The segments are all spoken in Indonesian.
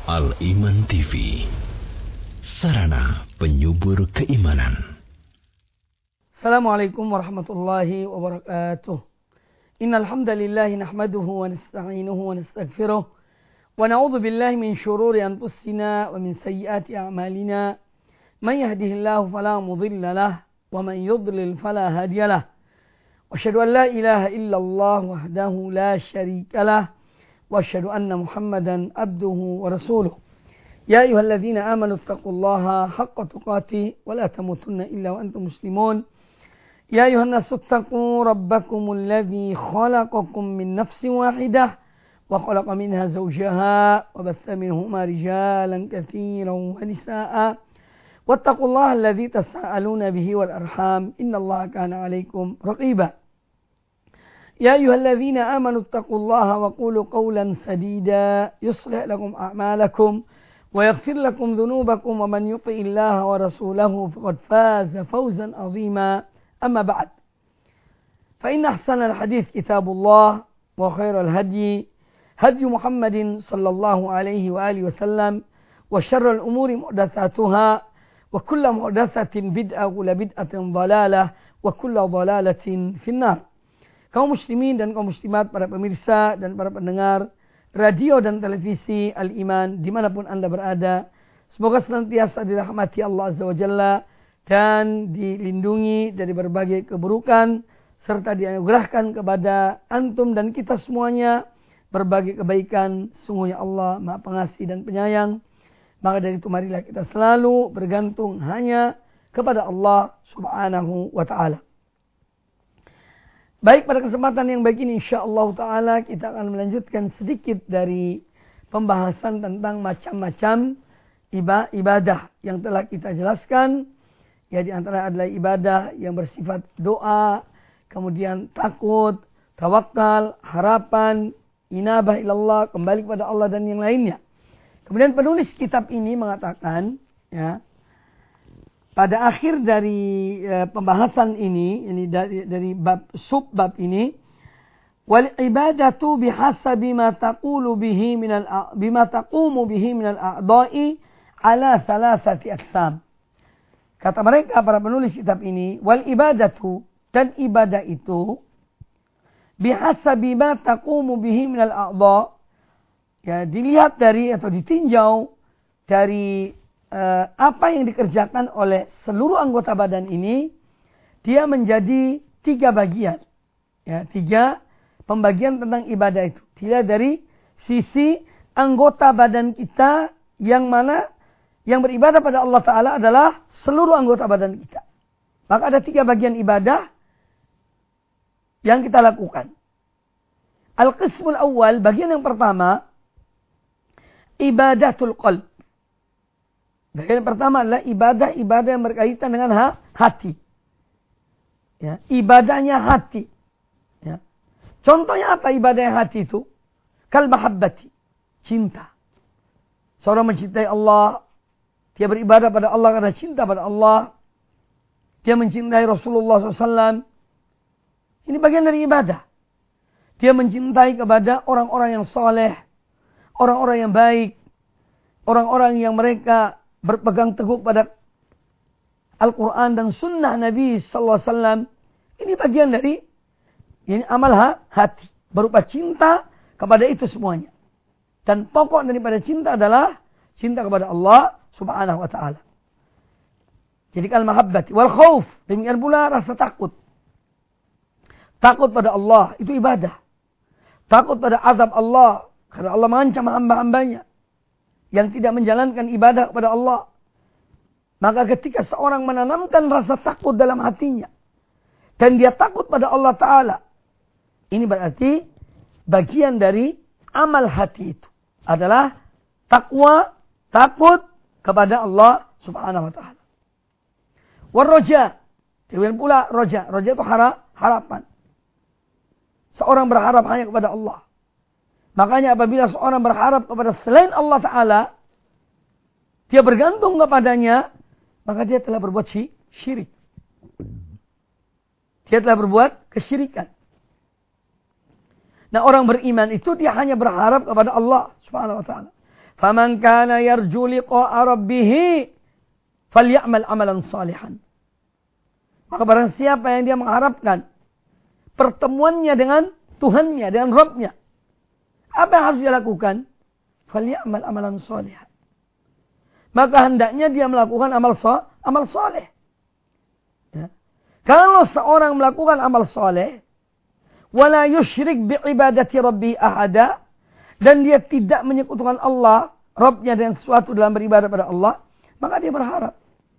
Al-Iman TV, sarana penyubur keimanan. Assalamualaikum warahmatullahi wabarakatuh. Innal hamdalillah nahmaduhu wa nasta'inuhu wa nastaghfiruh wa na'udzu billahi min shururi anfusina wa min sayyiati a'malina. Man yahdihillahu fala mudilla lahu wa man yudlil fala hadiya lahu. Wa asyhadu an la ilaha illallah wahdahu la syarika lahu. وأشهد أن محمدا عبده ورسوله يا أيها الذين آمنوا اتقوا الله حق تقاته ولا تموتن إلا وأنتم مسلمون يا أيها الناس اتقوا ربكم الذي خلقكم من نفس واحدة وخلق منها زوجها وبث منهما رجالا كثيرا ونساء واتقوا الله الذي تساءلون به والأرحام إن الله كان عليكم رقيبا يا أيها الذين آمنوا اتقوا الله وقولوا قولا سديدا يصلح لكم أعمالكم ويغفر لكم ذنوبكم ومن يطع الله ورسوله فقد فاز فوزا عظيما أما بعد فإن أحسن الحديث كتاب الله وخير الهدي هدي محمد صلى الله عليه وآله وسلم وشر الأمور محدثاتها وكل محدثة بدعة وكل بدعة ضلالة وكل ضلالة في النار. Kaum muslimin dan kaum muslimat, para pemirsa dan para pendengar radio dan televisi Al-Iman dimanapun Anda berada, semoga senantiasa dirahmati Allah Azza wa Jalla dan dilindungi dari berbagai keburukan serta dianugerahkan kepada antum dan kita semuanya berbagai kebaikan. Sungguhnya Allah Maha Pengasih dan Penyayang. Maka dari itu marilah kita selalu bergantung hanya kepada Allah Subhanahu wa Ta'ala. Baik, pada kesempatan yang baik ini insyaallah ta'ala kita akan melanjutkan sedikit dari pembahasan tentang macam-macam ibadah yang telah kita jelaskan. Ya, di antara adalah ibadah yang bersifat doa, kemudian takut, tawakal, harapan, inabah ilallah, kembali kepada Allah dan yang lainnya. Kemudian penulis kitab ini mengatakan, ya, pada akhir dari pembahasan ini dari bab subbab ini, wal ibadatu bihasabi ma taqulu bihi bima taqumu bihi min al-a'dha'i ala thalathati aqsam. Kata mereka para penulis kitab ini, wal ibadatu, dan ibadah itu bihasabi ma taqumu bihi min al-a'dha', ya, dilihat dari atau ditinjau dari apa yang dikerjakan oleh seluruh anggota badan ini, dia menjadi 3 bagian. Ya, 3 pembagian tentang ibadah itu. Dilihat dari sisi anggota badan kita yang mana yang beribadah pada Allah Ta'ala adalah seluruh anggota badan kita. Maka ada 3 bagian ibadah yang kita lakukan. Al-qismul awal, bagian yang pertama, ibadatul qalb. Bagian pertama adalah ibadah-ibadah yang berkaitan dengan hati. Ya, ibadahnya hati. Ya. Contohnya apa ibadah yang hati itu? Kal mahabbati, cinta. Seorang mencintai Allah, dia beribadah pada Allah karena cinta pada Allah. Dia mencintai Rasulullah SAW. Ini bagian dari ibadah. Dia mencintai kepada orang-orang yang soleh, orang-orang yang baik, orang-orang yang mereka berpegang teguh pada Al-Quran dan Sunnah Nabi Sallallahu Alaihi Wasallam. Ini bagian dari amal hati, berupa cinta kepada itu semuanya. Dan pokok daripada cinta adalah cinta kepada Allah Subhanahu Wa Taala. Jadi al-mahabbati wal khauf, demikian pula rasa takut. Takut pada Allah itu ibadah. Takut pada azab Allah karena Allah mengancam hamba-hambanya yang tidak menjalankan ibadah kepada Allah. Maka ketika seorang menanamkan rasa takut dalam hatinya, dan dia takut pada Allah Ta'ala, ini berarti bagian dari amal hati itu adalah takwa, takut kepada Allah Subhanahu Wa Ta'ala. Warroja, kemudian pula roja. Roja itu harapan. Seorang berharap hanya kepada Allah. Makanya apabila seorang berharap kepada selain Allah Ta'ala, dia bergantung kepadanya, maka dia telah berbuat syirik. Dia telah berbuat kesyirikan. Nah, orang beriman itu dia hanya berharap kepada Allah Subhanahu wa taala. Faman kana yarju liqa'a rabbih falyamal amalan salihan. Maka barang siapa yang dia mengharapkan pertemuannya dengan Tuhannya, dengan Rabbnya, apa yang harus dia lakukan? Falyamal amalan salihan. Maka hendaknya dia melakukan amal saleh. Ya. Kalau seorang melakukan amal saleh, wala yusyrik bi'ibadati rabbi ahada, dan dia tidak menyekutukan Allah, Rabbnya, dengan sesuatu dalam beribadah pada Allah, maka dia berharap.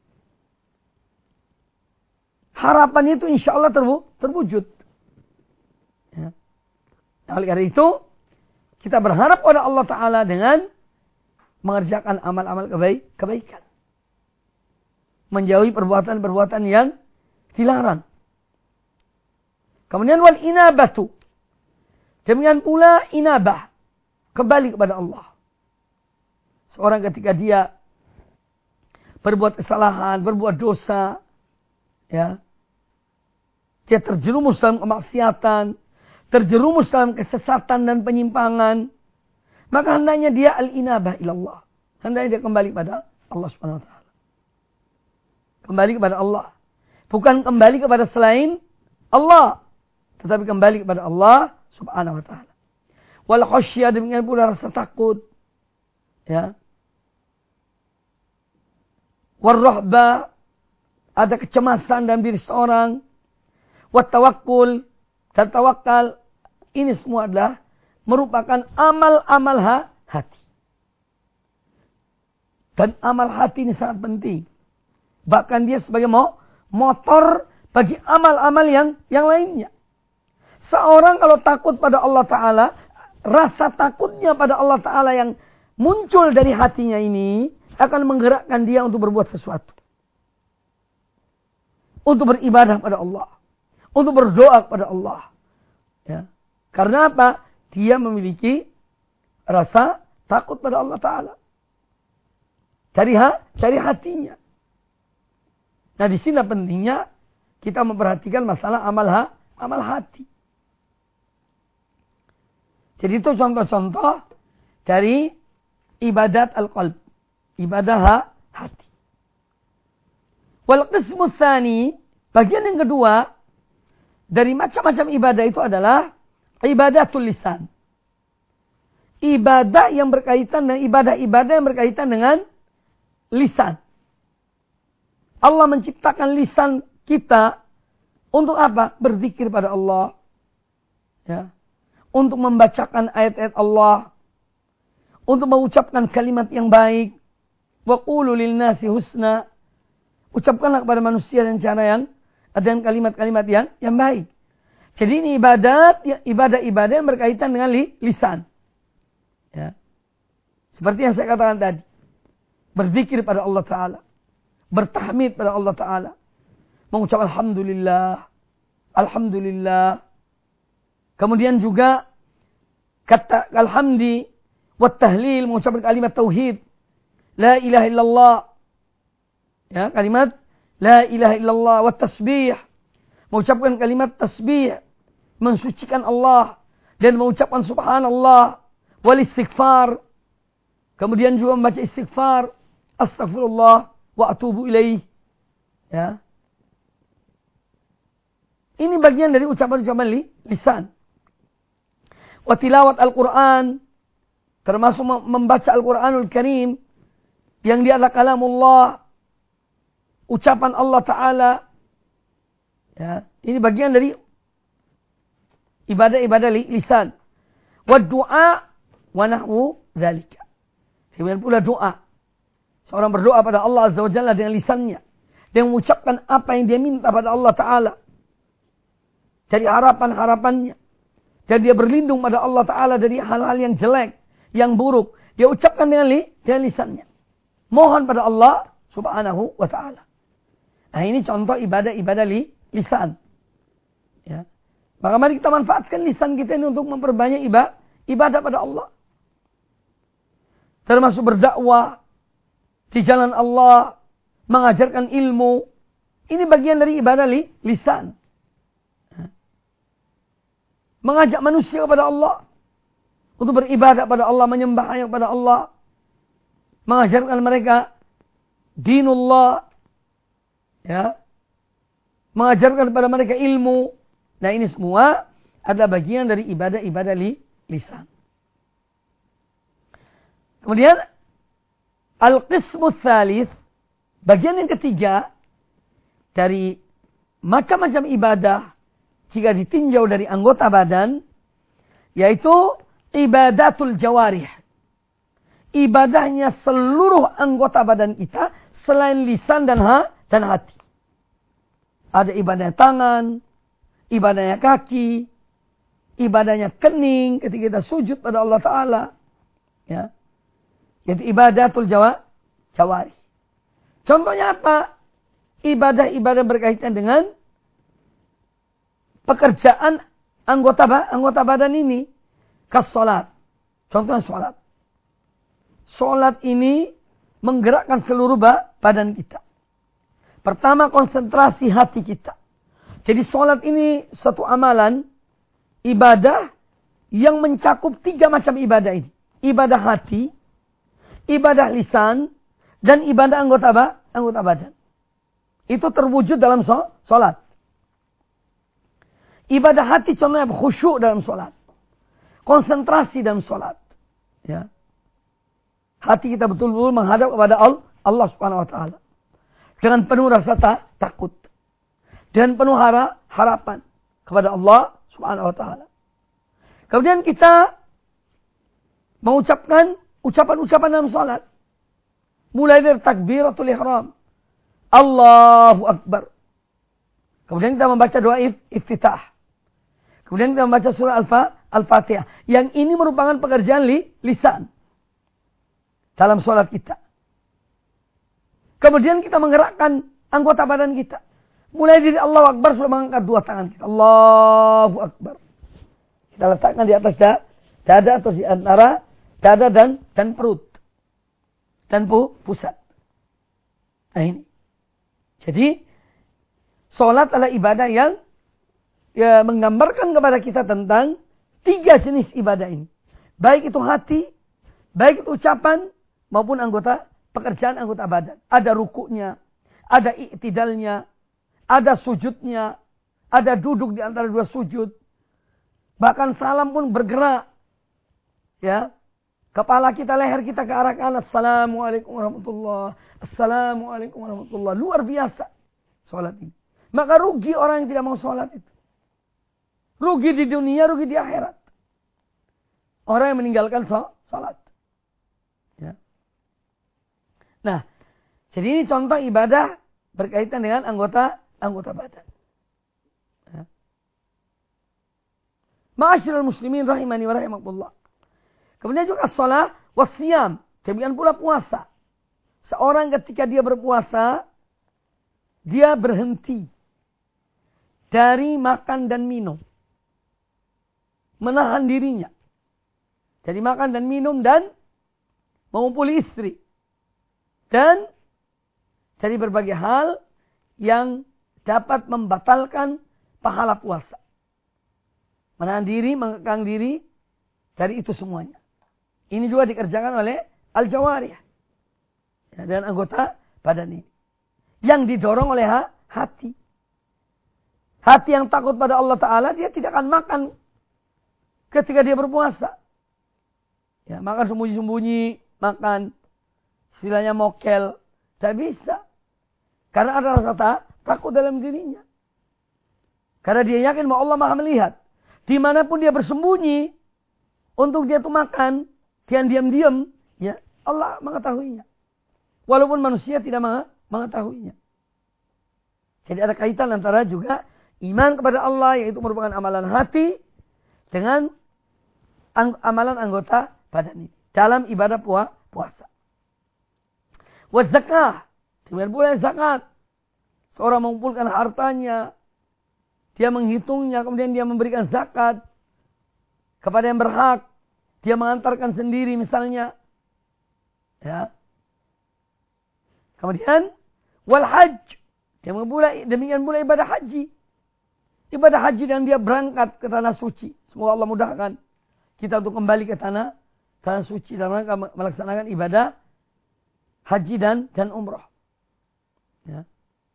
Harapannya itu insya Allah terwujud. Ya. Oleh karena itu, kita berharap pada Allah Ta'ala dengan mengerjakan amal-amal kebaikan. Menjauhi perbuatan-perbuatan yang dilarang. Kemudian wal inabatu. Demikian pula inabah. Kembali kepada Allah. Seorang ketika dia berbuat kesalahan, berbuat dosa, ya, dia terjerumus dalam kemaksiatan, terjerumus dalam kesesatan dan penyimpangan, maka hendaknya dia al-inabah ilallah. Hendaknya dia kembali kepada Allah Subhanahu wa taala. Kembali kepada Allah. Bukan kembali kepada selain Allah, tetapi kembali kepada Allah Subhanahu wa taala. Wal khasyah, demikian pula rasa takut. Ya. War rahbah, ada kecemasan dalam diri seorang. Wat tawakkul, dan tawakal. Ini semua adalah merupakan amal-amal hati. Dan amal hati ini sangat penting. Bahkan dia sebagai motor bagi amal-amal yang lainnya. Seorang kalau takut pada Allah Ta'ala, rasa takutnya pada Allah Ta'ala yang muncul dari hatinya ini akan menggerakkan dia untuk berbuat sesuatu. Untuk beribadah pada Allah. Untuk berdoa kepada Allah. Ya. Karena apa? Dia memiliki rasa takut pada Allah Ta'ala. Dari hatinya. Nah, di sini pentingnya kita memperhatikan masalah amal hati. Jadi itu contoh-contoh dari ibadat al-qalb. Ibadah hati. Wal qismu tsani, bagian yang kedua dari macam-macam ibadah itu adalah ibadatul lisan. Ibadah yang berkaitan dengan ibadah-ibadah yang berkaitan dengan lisan. Allah menciptakan lisan kita untuk apa? Berzikir pada Allah. Ya. Untuk membacakan ayat-ayat Allah. Untuk mengucapkan kalimat yang baik. Wa qulu lin nasi husna. Ucapkanlah kepada manusia dengan cara yang dengan kalimat-kalimat yang baik. Jadi ini ibadah-ibadah yang berkaitan dengan lisan. Ya. Seperti yang saya katakan tadi. Berzikir pada Allah Ta'ala. Bertahmid pada Allah Ta'ala. Mengucap Alhamdulillah. Alhamdulillah. Kemudian juga kata Alhamdi. Wat tahlil. Mengucapkan kalimat tauhid. La ilaha illallah. Ya, kalimat La ilaha illallah. Wat tasbih. Mengucapkan kalimat tasbih. Mensucikan Allah. Dan mengucapkan subhanallah. Wal istighfar. Kemudian juga membaca istighfar. Astaghfirullah. Wa atubu ilaih. Ya. Ini bagian dari ucapan-ucapan lisan. Wa tilawat Al-Quran. Termasuk membaca Al-Quranul Karim. Yang dia adalah kalamullah. Ucapan Allah Ta'ala. Ya. Ini bagian dari ibadah-ibadah lisan. Wa du'a wa nahwu dzalika. Kemudian pula doa. Seorang berdoa pada Allah Azza wa Jalla dengan lisannya. Dia mengucapkan apa yang dia minta pada Allah Ta'ala. Dari harapan-harapannya. Dan dia berlindung pada Allah Ta'ala dari hal-hal yang jelek. Yang buruk. Dia ucapkan dengan lisannya. Mohon pada Allah Subhanahu wa Ta'ala. Nah, ini contoh ibadah-ibadah lisan. Ya. Maka mari kita manfaatkan lisan kita ini untuk memperbanyak ibadah pada Allah. Termasuk berdakwah di jalan Allah, mengajarkan ilmu. Ini bagian dari ibadah lisan. Mengajak manusia kepada Allah. Untuk beribadah pada Allah, menyembah hanya kepada Allah. mengajarkan mereka dinullah, ya, mengajarkan kepada mereka ilmu. Nah, ini semua adalah bagian dari ibadah-ibadah lisan. Kemudian al-qismu tsalits, bagian yang ketiga dari macam-macam ibadah jika ditinjau dari anggota badan, yaitu ibadatul jawarih. Ibadahnya seluruh anggota badan kita selain lisan dan hati. Ada ibadahnya tangan, ibadahnya kaki, ibadahnya kening ketika kita sujud pada Allah Ta'ala. Ya. Yaitu ibadatul jawarih. Contohnya apa? Ibadah-ibadah berkaitan dengan pekerjaan anggota badan ini. Kas salat. Contohnya salat. Salat ini menggerakkan seluruh badan kita. Pertama, konsentrasi hati kita. Jadi salat ini satu amalan, ibadah yang mencakup 3 macam ibadah ini. Ibadah hati, ibadah lisan, dan ibadah anggota badan. Itu terwujud dalam salat. Ibadah hati contohnya khusyuk dalam salat. Konsentrasi dalam salat. Ya. Hati kita betul-betul menghadap kepada Allah Subhanahu wa taala. Dengan penuh rasa takut. Dan penuh harapan kepada Allah Subhanahu wa taala. Kemudian kita mengucapkan ucapan-ucapan dalam salat. Mulai dari takbiratul ihram. Allahu Akbar. Kemudian kita membaca doa iftitah. Kemudian kita membaca surah Al-Fatihah. Yang ini merupakan pekerjaan lisan. Dalam salat kita. Kemudian kita menggerakkan anggota badan kita. Mulai dari Allahu Akbar sudah mengangkat 2 tangan kita. Allahu Akbar. Kita letakkan di atas dada atau di antara dada dan perut. Dan pusat. Nah ini. Jadi, salat adalah ibadah yang menggambarkan kepada kita tentang 3 jenis ibadah ini. Baik itu hati, baik itu ucapan, maupun pekerjaan anggota badan. Ada rukuknya, ada i'tidalnya, ada sujudnya, ada duduk di antara 2 sujud. Bahkan salam pun bergerak. Ya. Kepala kita, leher kita ke arah kanan. Assalamualaikum warahmatullahi wabarakatuh. Assalamualaikum warahmatullahi wabarakatuh. Luar biasa salat ini. Maka rugi orang yang tidak mau salat itu. Rugi di dunia, rugi di akhirat. Orang yang meninggalkan salat. Ya. Nah, jadi ini contoh ibadah berkaitan dengan anggota badan. Ya. Ma'asyiral muslimin rahimani wa rahimakumullah. Kemudian juga shalah wasiyam, demikian pula puasa. Seorang ketika dia berpuasa, dia berhenti dari makan dan minum. Menahan dirinya. Jadi makan dan minum dan mengumpuli istri. Dan dari berbagai hal yang dapat membatalkan pahala puasa. Menahan diri, mengekang diri dari itu semuanya. Ini juga dikerjakan oleh al-jawarih. Ya, dan anggota badan ini. Yang didorong oleh hati. Hati yang takut pada Allah Ta'ala, dia tidak akan makan ketika dia berpuasa. Ya, makan sembunyi-sembunyi, makan. Istilahnya mokel. Tidak bisa. Karena ada rasa takut dalam dirinya. Karena dia yakin bahwa Allah Maha melihat. Dimanapun dia bersembunyi, untuk dia tuh makan, dia diam-diam, ya Allah mengetahuinya. Walaupun manusia tidak mengetahuinya. Jadi ada kaitan antara juga iman kepada Allah, yaitu merupakan amalan hati, dengan amalan anggota badan ini. Dalam ibadah puasa. Wa zakah. Demikian pula zakat. Seorang mengumpulkan hartanya. Dia menghitungnya. Kemudian dia memberikan zakat. Kepada yang berhak. Dia mengantarkan sendiri misalnya. Ya. Kemudian. Wal hajj. Demikian pula ibadah haji. Ibadah haji dan dia berangkat ke tanah suci. Semoga Allah mudahkan kita untuk kembali ke tanah suci dalam rangka melaksanakan ibadah haji dan umrah. Ya.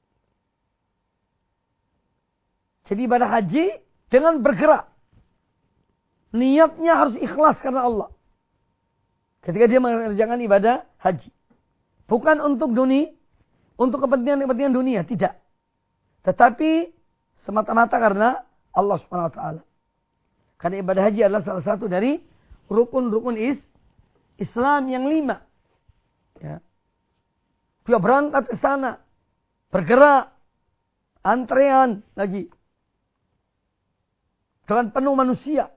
Jadi ibadah haji dengan bergerak. Niatnya harus ikhlas karena Allah. Ketika dia mengerjakan ibadah haji. Bukan untuk dunia, untuk kepentingan dunia, tidak. Tetapi semata-mata karena Allah Subhanahu wa taala. Karena ibadah haji adalah salah satu dari rukun-rukun Islam yang 5. Ya. Dia berangkat ke sana, bergerak, antrean lagi. Dengan penuh manusia.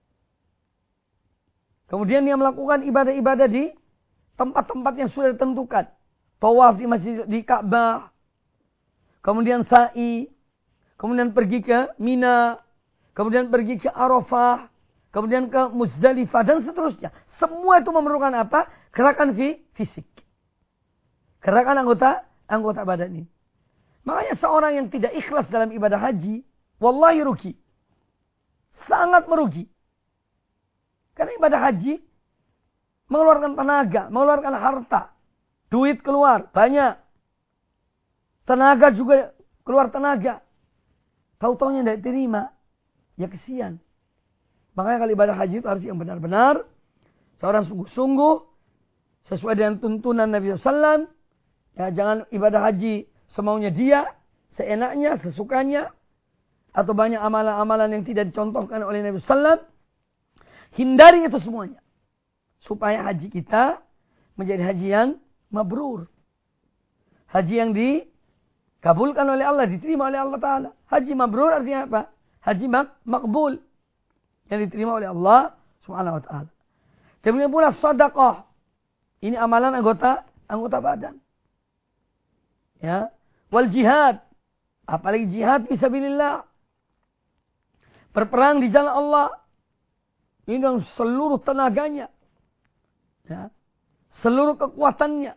Kemudian dia melakukan ibadah-ibadah di tempat-tempat yang sudah ditentukan. Tawaf di masjid di Ka'bah. Kemudian sa'i. Kemudian pergi ke Mina. Kemudian pergi ke Arafah. Kemudian ke Muzdalifah dan seterusnya. Semua itu memerlukan apa? Gerakan fisik. Gerakan anggota badan ini. Makanya seorang yang tidak ikhlas dalam ibadah haji, wallahi rugi. Sangat merugi. Karena ibadah haji mengeluarkan tenaga, mengeluarkan harta. Duit keluar, banyak. Tenaga juga keluar tenaga. Tahu-taunya tidak diterima. Ya kesian. Makanya kalau ibadah haji itu harus yang benar-benar. Seorang sungguh-sungguh. Sesuai dengan tuntunan Nabi SAW. Ya, jangan ibadah haji semaunya dia. Seenaknya, sesukanya. Atau banyak amalan-amalan yang tidak dicontohkan oleh Nabi SAW. Hindari itu semuanya. Supaya haji kita menjadi haji yang mabrur. Haji yang dikabulkan oleh Allah, diterima oleh Allah Ta'ala. Haji mabrur artinya apa? Haji makbul. Yang diterima oleh Allah Subhanahu wa Ta'ala. Demikian pula sedekah. Ini amalan anggota badan. Ya. Wal jihad. Apalagi jihad fisabilillah. Berperang di jalan Allah. Ini dengan seluruh tenaganya. Ya. Seluruh kekuatannya.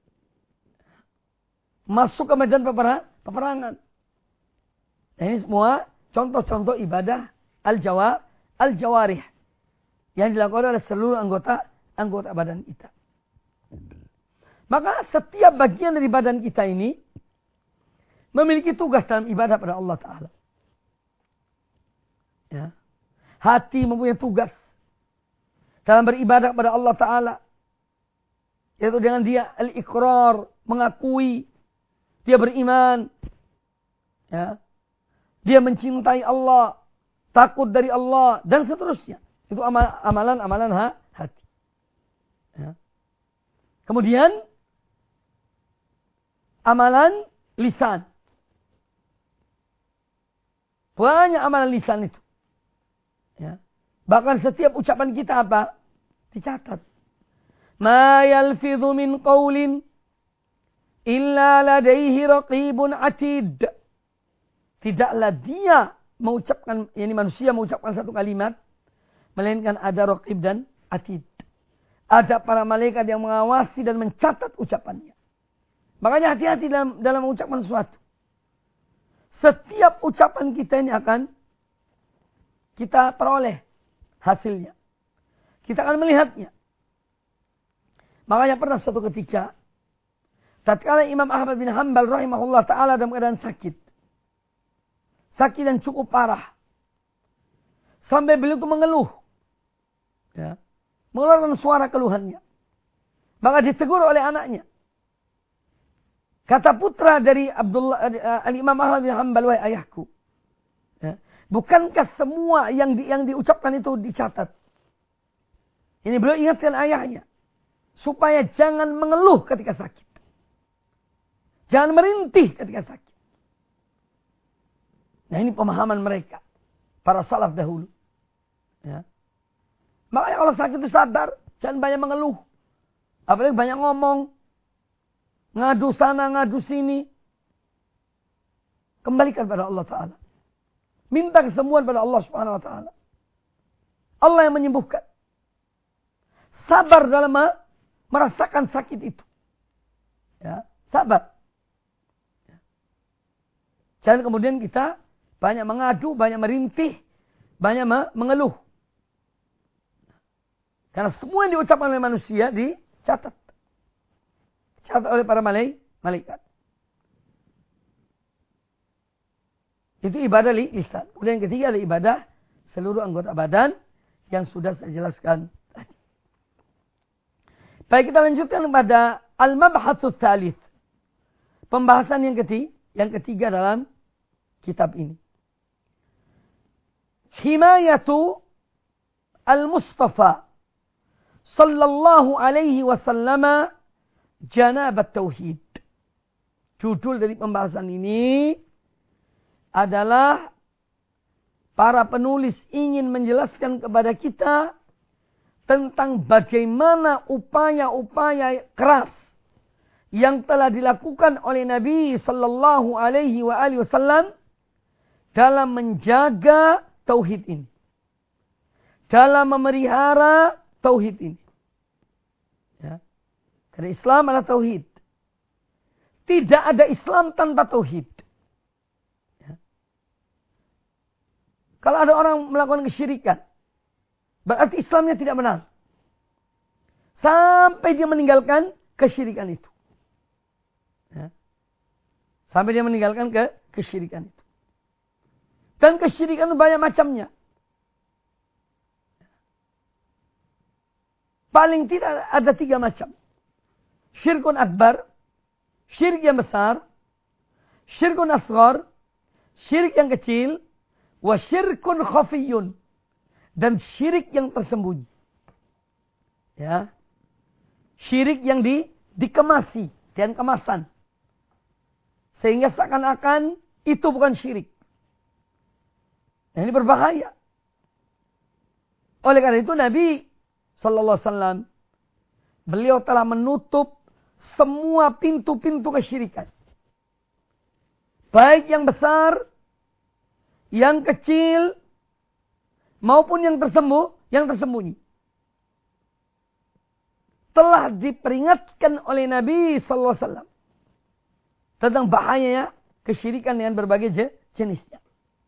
Masuk ke medan peperangan. Nah, ini semua contoh-contoh ibadah al-jawarih. Yang dilakukan oleh seluruh anggota badan kita. Maka setiap bagian dari badan kita ini memiliki tugas dalam ibadah pada Allah Ta'ala. Ya. Hati mempunyai tugas dalam beribadah pada Allah Ta'ala. Yaitu dengan dia al-iqrar, mengakui. Dia beriman. Ya. Dia mencintai Allah. Takut dari Allah. Dan seterusnya. Itu amalan-amalan hati. Ya. Kemudian, amalan lisan. Banyak amalan lisan itu. Ya. Bahkan setiap ucapan kita apa? Dicatat. Ma yalfidhu min qawlin illa ladaihi raqibun atid. Tidaklah dia mengucapkan, yakni manusia mengucapkan satu kalimat, melainkan ada raqib dan atid. Ada para malaikat yang mengawasi dan mencatat ucapannya. Makanya hati-hati dalam mengucapkan sesuatu. Setiap ucapan kita ini akan kita peroleh hasilnya. Kita akan melihatnya. Makanya pernah suatu ketika, tatkala Imam Ahmad bin Hanbal rahimahullah ta'ala dalam keadaan sakit. Sakit dan cukup parah. Sampai beliau itu mengeluh. Ya. Mengeluarkan suara keluhannya. Maka ditegur oleh anaknya. Kata putra dari Al-Imam Ahmad bin Hanbal, wahai ayahku. Ya. Bukankah semua yang diucapkan itu dicatat? Ini beliau ingatkan ayahnya. Supaya jangan mengeluh ketika sakit. Jangan merintih ketika sakit. Nah, ini pemahaman mereka. Para salaf dahulu. Ya. Makanya kalau sakit itu sadar. Jangan banyak mengeluh. Apalagi banyak ngomong. Ngadu sana, ngadu sini. Kembalikan pada Allah Ta'ala. Minta kesembuhan pada Allah Subhanahu Wa Ta'ala. Allah yang menyembuhkan. Sabar dalam merasakan sakit itu. Ya, sabar. Jangan kemudian kita banyak mengadu, banyak merintih, banyak mengeluh. Karena semua yang diucapkan oleh manusia dicatat. dicatat oleh para malaikat. Itu ibadah lisan. Kemudian yang ketiga adalah ibadah seluruh anggota badan yang sudah saya jelaskan tadi. Baik, kita lanjutkan pada al-mabhatsus tsalits. Pembahasan yang ketiga dalam kitab ini. Himayatu al-Mustafa sallallahu alaihi wasallam janabat tauhid. Judul dari pembahasan ini adalah para penulis ingin menjelaskan kepada kita tentang bagaimana upaya-upaya keras yang telah dilakukan oleh Nabi sallallahu alaihi wasallam dalam menjaga tauhid ini. Dalam memelihara tauhid ini. Ya. Karena Islam adalah tauhid. Tidak ada Islam tanpa tauhid. Kalau ada orang melakukan kesyirikan, berarti Islamnya tidak benar. Sampai dia meninggalkan kesyirikan itu. Ya. Sampai dia meninggalkan kesyirikan itu. Dan kesyirikan itu banyak macamnya. Paling tidak ada 3 macam. Syirkun akbar, syirik yang besar, syirkun asghar, syirik yang kecil, wa syirkun khafiyun, dan syirik yang tersembunyi. Ya. Syirik yang dikemasi dengan kemasan. Sehingga seakan-akan itu bukan syirik. Nah, ini berbahaya. Oleh karena itu Nabi sallallahu alaihi wasallam beliau telah menutup semua pintu-pintu kesyirikan. Baik yang besar, yang kecil, maupun yang tersembunyi. Telah diperingatkan oleh Nabi sallallahu alaihi wasallam tentang bahayanya kesyirikan dengan berbagai jenisnya.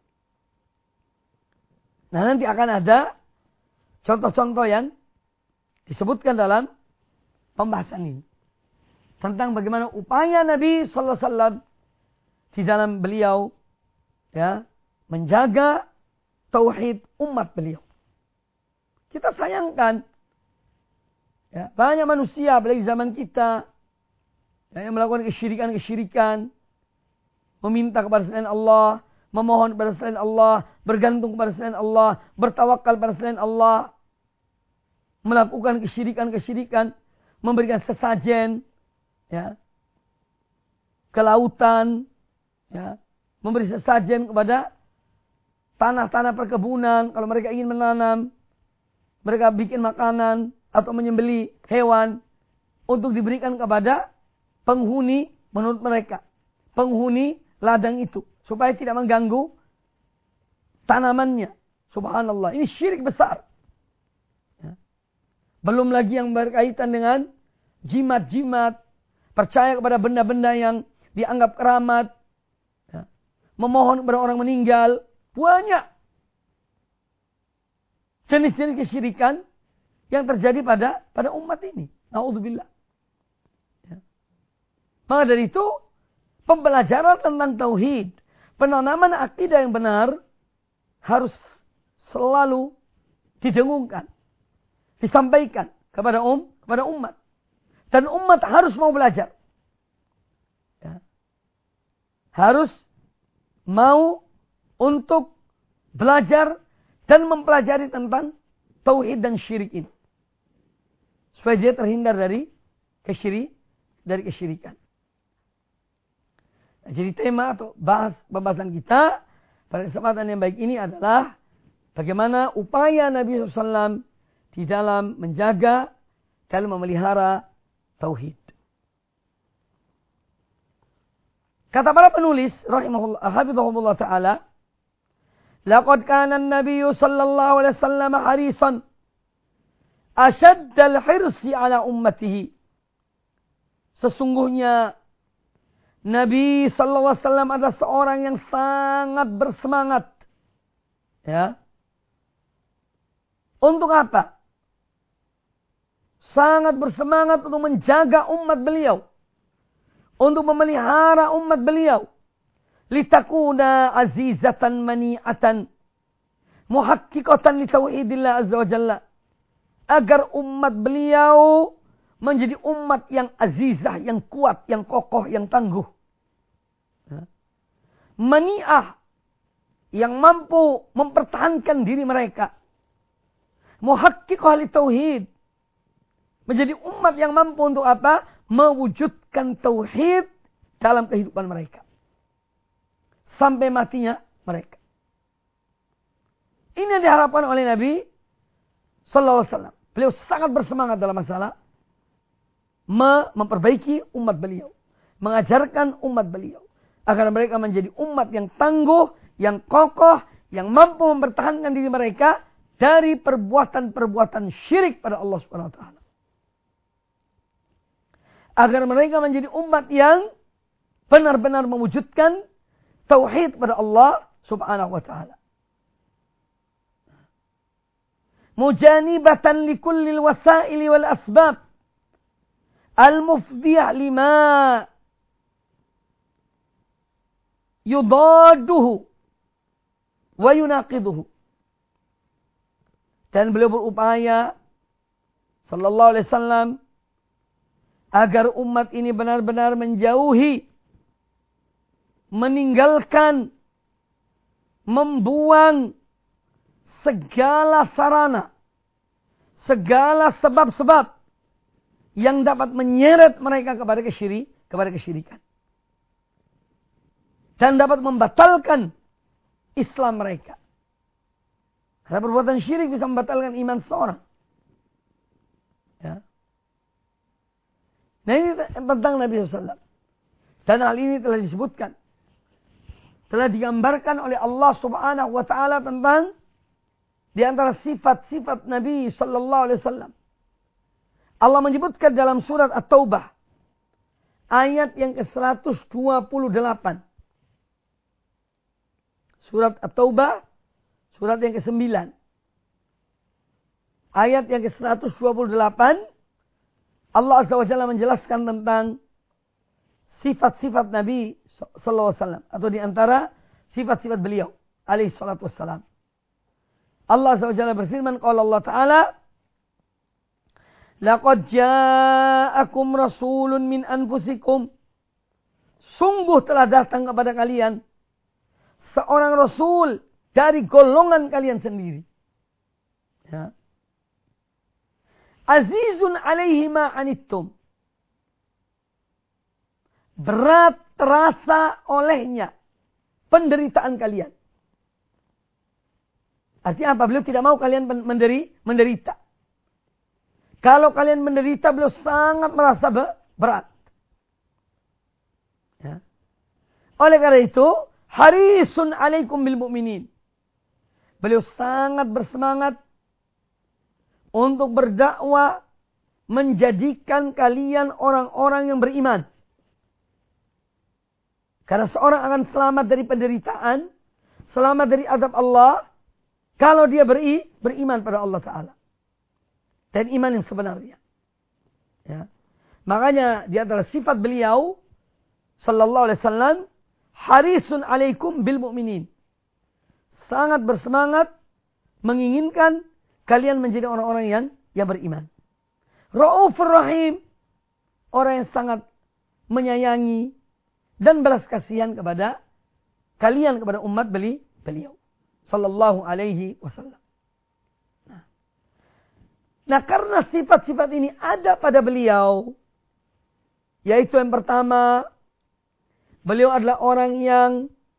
Nah, nanti akan ada contoh-contoh yang disebutkan dalam pembahasan ini. Tentang bagaimana upaya Nabi sallallahu alaihi wasallam di dalam beliau ya menjaga tauhid umat beliau. Kita sayangkan ya, banyak manusia apalagi zaman kita ya, yang melakukan kesyirikan, meminta kepada selain Allah, memohon kepada selain Allah, bergantung kepada selain Allah, bertawakal pada selain Allah, melakukan kesyirikan, memberikan sesajen ya, ke lautan, ya, memberi sesajen kepada tanah-tanah perkebunan kalau mereka ingin menanam, mereka bikin makanan atau menyembeli hewan untuk diberikan kepada penghuni menurut mereka, penghuni ladang itu supaya tidak mengganggu tanamannya. Subhanallah, ini syirik besar. Ya. Belum lagi yang berkaitan dengan jimat-jimat, percaya kepada benda-benda yang dianggap keramat, ya. Memohon kepada orang meninggal, banyak jenis-jenis kesyirikan yang terjadi pada umat ini. Na'udzubillah. Ya. Maka dari itu, pembelajaran tentang tauhid, penanaman akidah yang benar harus selalu didengungkan, disampaikan kepada umat. Dan umat harus mau belajar. Ya. Harus mau untuk belajar dan mempelajari tentang tauhid dan syirik ini. Supaya dia terhindar dari kesyirikan. Nah, jadi tema atau pembahasan kita pada kesempatan yang baik ini adalah bagaimana upaya Nabi SAW di dalam menjaga, dalam memelihara tauhid. Kata para penulis rahimahullah hafizahumullah taala, laqad kana an-nabiy sallallahu alaihi wasallam harisan ashaddal hirsi ala ummatihi. Sesungguhnya Nabi sallallahu alaihi wasallam adalah seorang yang sangat bersemangat. Ya. Untuk apa? Sangat bersemangat untuk menjaga umat beliau. untuk memelihara umat beliau. Litakuna azizatan mani'atan muhaqqiqatan li tauhidillah azza wa jalla. Agar umat beliau menjadi umat yang azizah, yang kuat, yang kokoh, yang tangguh. Mani'ah, yang mampu mempertahankan diri mereka. Muhaqqiqah li tauhid. Menjadi umat yang mampu untuk apa? Mewujudkan tauhid dalam kehidupan mereka. Sampai matinya mereka. Ini yang diharapkan oleh Nabi Sallallahu Alaihi Wasallam. Beliau sangat bersemangat dalam masalah memperbaiki umat beliau. Mengajarkan umat beliau. Agar mereka menjadi umat yang tangguh, yang kokoh, yang mampu mempertahankan diri mereka dari perbuatan-perbuatan syirik pada Allah Subhanahu Wa Taala. Agar mereka menjadi umat yang benar-benar mewujudkan tauhid pada Allah Subhanahu Wa Taala. Mujanibatan likullil wasaili wal asbab al-mufdiyah lima yudaduhu wa yunaqiduhu. Dan beliau berupaya sallallahu alaihi wasallam agar umat ini benar-benar menjauhi, meninggalkan, membuang segala sarana, segala sebab-sebab yang dapat menyeret mereka kepada kesyirikan. Dan dapat membatalkan Islam mereka. Karena perbuatan syirik bisa membatalkan iman seorang. Ya. Nah ini tentang Nabi SAW. Dan hal ini telah disebutkan. Telah digambarkan oleh Allah Subhanahu Wa Taala tentang di antara sifat-sifat Nabi Sallallahu Alaihi Wasallam. Allah menyebutkan dalam surat At-Taubah. Ayat yang ke-128. Surat At-Taubah. Surat yang ke-9. Ayat yang ke-128. Allah Azza wa Jalla menjelaskan tentang sifat-sifat Nabi Sallallahu Alaihi Wasallam. Atau di antara sifat-sifat beliau. Alaihi salatu wassalam. Allah Azza wa Jalla berfirman. Qala Allah Ta'ala. Laqad ja'akum rasulun min anfusikum. Sungguh telah datang kepada kalian seorang rasul dari golongan kalian sendiri. Ya. Azizun alaihi ma anittum. Berat terasa olehnya penderitaan kalian. Artinya apa? Beliau tidak mau kalian menderita. Kalau kalian menderita, beliau sangat merasa berat. Ya. Oleh karena itu, harisun alaikum bil mu'minin. Beliau sangat bersemangat untuk berdakwah, menjadikan kalian orang-orang yang beriman. Karena seorang akan selamat dari penderitaan, selamat dari azab Allah, kalau dia beriman pada Allah Ta'ala. Dan iman yang sebenarnya. Ya. Makanya di antara sifat beliau sallallahu alaihi wasallam, harisun alaikum bil mu'minin. Sangat bersemangat menginginkan kalian menjadi orang-orang yang beriman. Raufur rahim, orang yang sangat menyayangi dan belas kasihan kepada kalian, kepada umat beliau sallallahu alaihi wasallam. Nah, karena sifat-sifat ini ada pada beliau, yaitu yang pertama, beliau adalah orang yang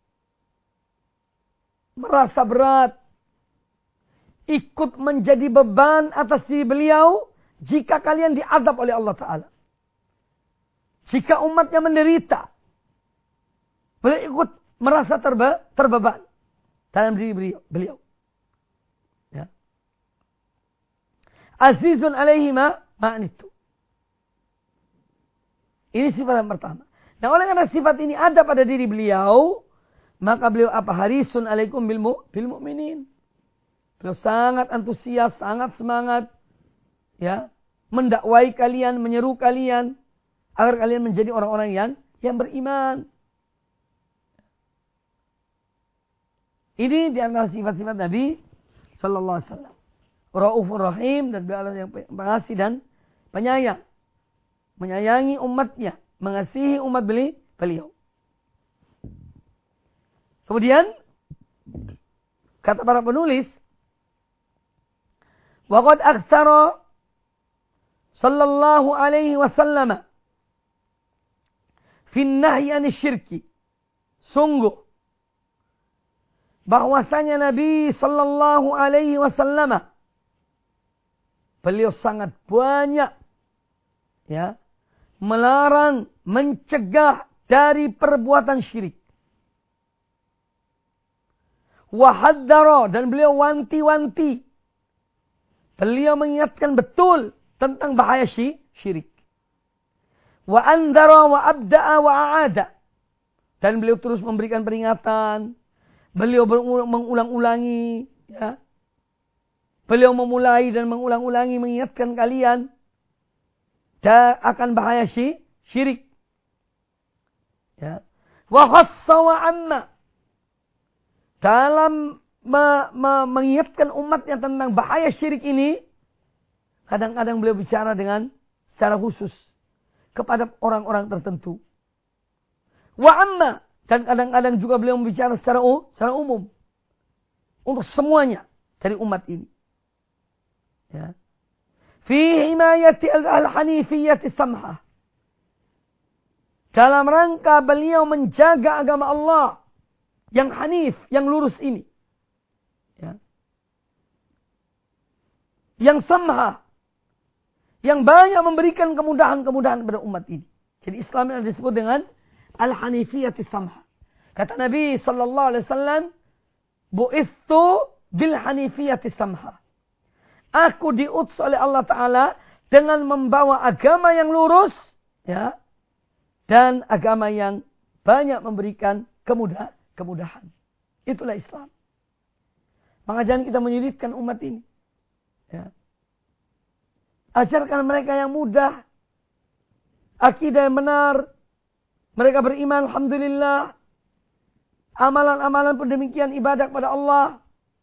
merasa berat, ikut menjadi beban atas diri beliau jika kalian diazab oleh Allah Ta'ala. Jika umatnya menderita, beliau ikut merasa terbeban dalam diri beliau. Azizun alaihi ma'anitu. Ini sifat yang pertama. Nah, oleh karena sifat ini ada pada diri beliau, maka beliau apa? Harisun alaikum bil mu'minin. Beliau sangat antusias, sangat semangat, ya, mendakwai kalian, menyeru kalian agar kalian menjadi orang-orang yang beriman. Ini di antara sifat-sifat Nabi sallallahu alaihi wasallam. Raufur Rahim, dan beliau yang pengasih dan penyayang. Menyayangi umatnya, mengasihi umat beliau. Kemudian kata para penulis, waqad aktsara sallallahu alaihi wasallam fi an-nahyi 'anil syirki. Sungguh bahwasanya Nabi sallallahu alaihi wasallam beliau sangat banyak melarang, mencegah dari perbuatan syirik. Wa haddara, dan beliau wanti-wanti. Beliau mengingatkan betul tentang bahaya syirik. Wa andara wa abda'a wa a'ada. Dan beliau terus memberikan peringatan. Beliau mengulang-ulangi, Beliau memulai dan mengulang-ulangi mengingatkan kalian akan bahaya syirik. Wa khassa wa amma. Dalam mengingatkan umatnya tentang bahaya syirik ini, kadang-kadang beliau bicara dengan secara khusus kepada orang-orang tertentu. Wa amma, dan kadang-kadang juga beliau berbicara secara umum untuk semuanya dari umat ini. Fi himayati al-hanifiyyati samhah. Dalam rangka beliau menjaga agama Allah yang hanif, yang lurus ini. Yang samhah, yang banyak memberikan kemudahan-kemudahan kepada umat ini. Jadi Islam ini disebut dengan al-hanifiyyati samhah. Kata Nabi sallallahu alaihi wasallam, bu'ithu bil hanifiyyati samhah. Aku diutus oleh Allah Ta'ala dengan membawa agama yang lurus, dan agama yang banyak memberikan kemudahan. Itulah Islam. Maka jangan kita menyulitkan umat ini. Ajarkan mereka yang mudah, akidah yang benar. Mereka beriman, alhamdulillah. Amalan-amalan pun demikian, ibadah kepada Allah.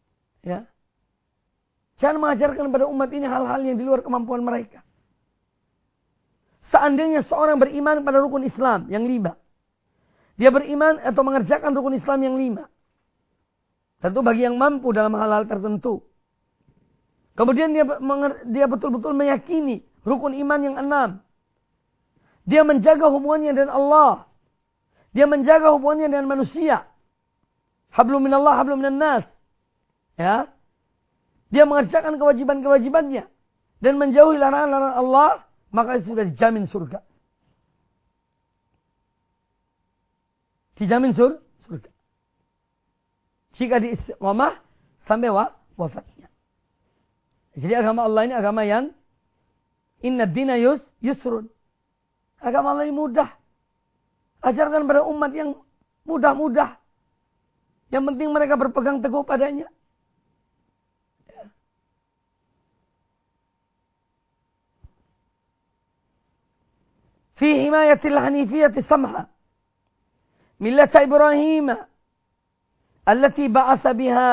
Jangan mengajarkan kepada umat ini hal-hal yang di luar kemampuan mereka. Seandainya seorang beriman pada rukun Islam yang 5. Dia beriman atau mengerjakan rukun Islam yang 5. Tentu bagi yang mampu dalam hal-hal tertentu. Kemudian dia betul-betul meyakini rukun iman yang 6. Dia menjaga hubungannya dengan Allah. Dia menjaga hubungannya dengan manusia. Hablum minallah, hablum minan nas. Dia mengerjakan kewajiban-kewajibannya dan menjauhi larangan-larangan Allah, maka sudah dijamin surga. Dijamin surga. Jika diistiqamah sampai wafatnya. Jadi agama Allah ini agama yang inna dina yusrun. Agama Allah ini mudah. Ajarkan pada umat yang mudah-mudah. Yang penting mereka berpegang teguh padanya. في حماية الحنيفية السمحة ملة إبراهيم التي بعث بها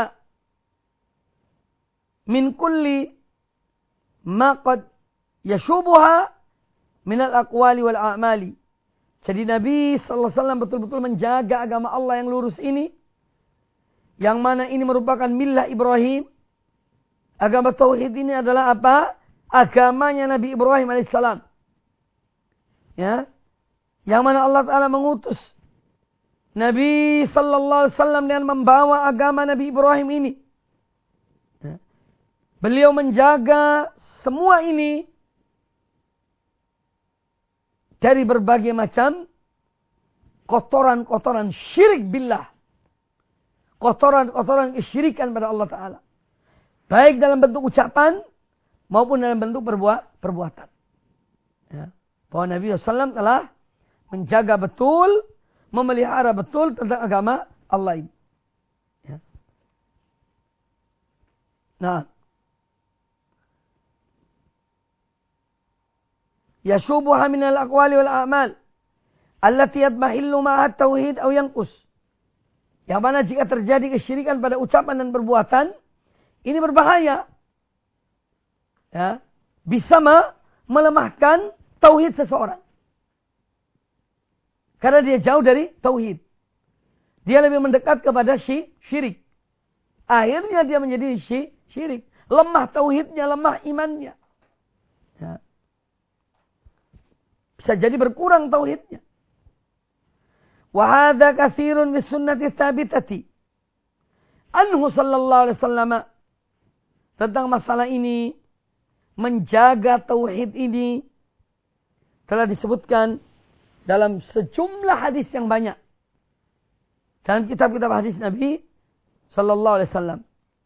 من كل ما قد يشوبها من الأقوال والأعمال. Jadi Nabi sallallahu alaihi wasallam betul-betul menjaga agama Allah yang lurus ini, yang mana ini merupakan millah Ibrahim. Agama tauhid ini adalah apa? Agamanya Nabi Ibrahim alaihissalam. Yang mana Allah Ta'ala mengutus Nabi sallallahu alaihi wasallam dengan membawa agama Nabi Ibrahim ini. Beliau menjaga semua ini dari berbagai macam kotoran-kotoran syirik billah. Kotoran-kotoran kesyirikan pada Allah Ta'ala. Baik dalam bentuk ucapan maupun dalam bentuk perbuatan. Bahwa Nabi SAW telah menjaga betul, memelihara betul tentang agama Allah ini. Nah, yashubuha minal aqwali wal a'mal allati yadmahillu ma'at tauhid aw yanqus. Yang mana jika terjadi kesyirikan pada ucapan dan perbuatan, ini berbahaya. Ya, bisa melemahkan tauhid seseorang. Karena dia jauh dari tauhid. Dia lebih mendekat kepada syirik. Akhirnya dia menjadi syirik. Lemah tauhidnya, lemah imannya. Ya. Bisa jadi berkurang tauhidnya. Wa hadza katsirun bis sunnati tsabitati. Anhu sallallahu alaihi wasallam, tentang masalah ini, menjaga tauhid ini telah disebutkan dalam sejumlah hadis yang banyak. Dalam kitab-kitab hadis Nabi sallallahu alaihi wasallam.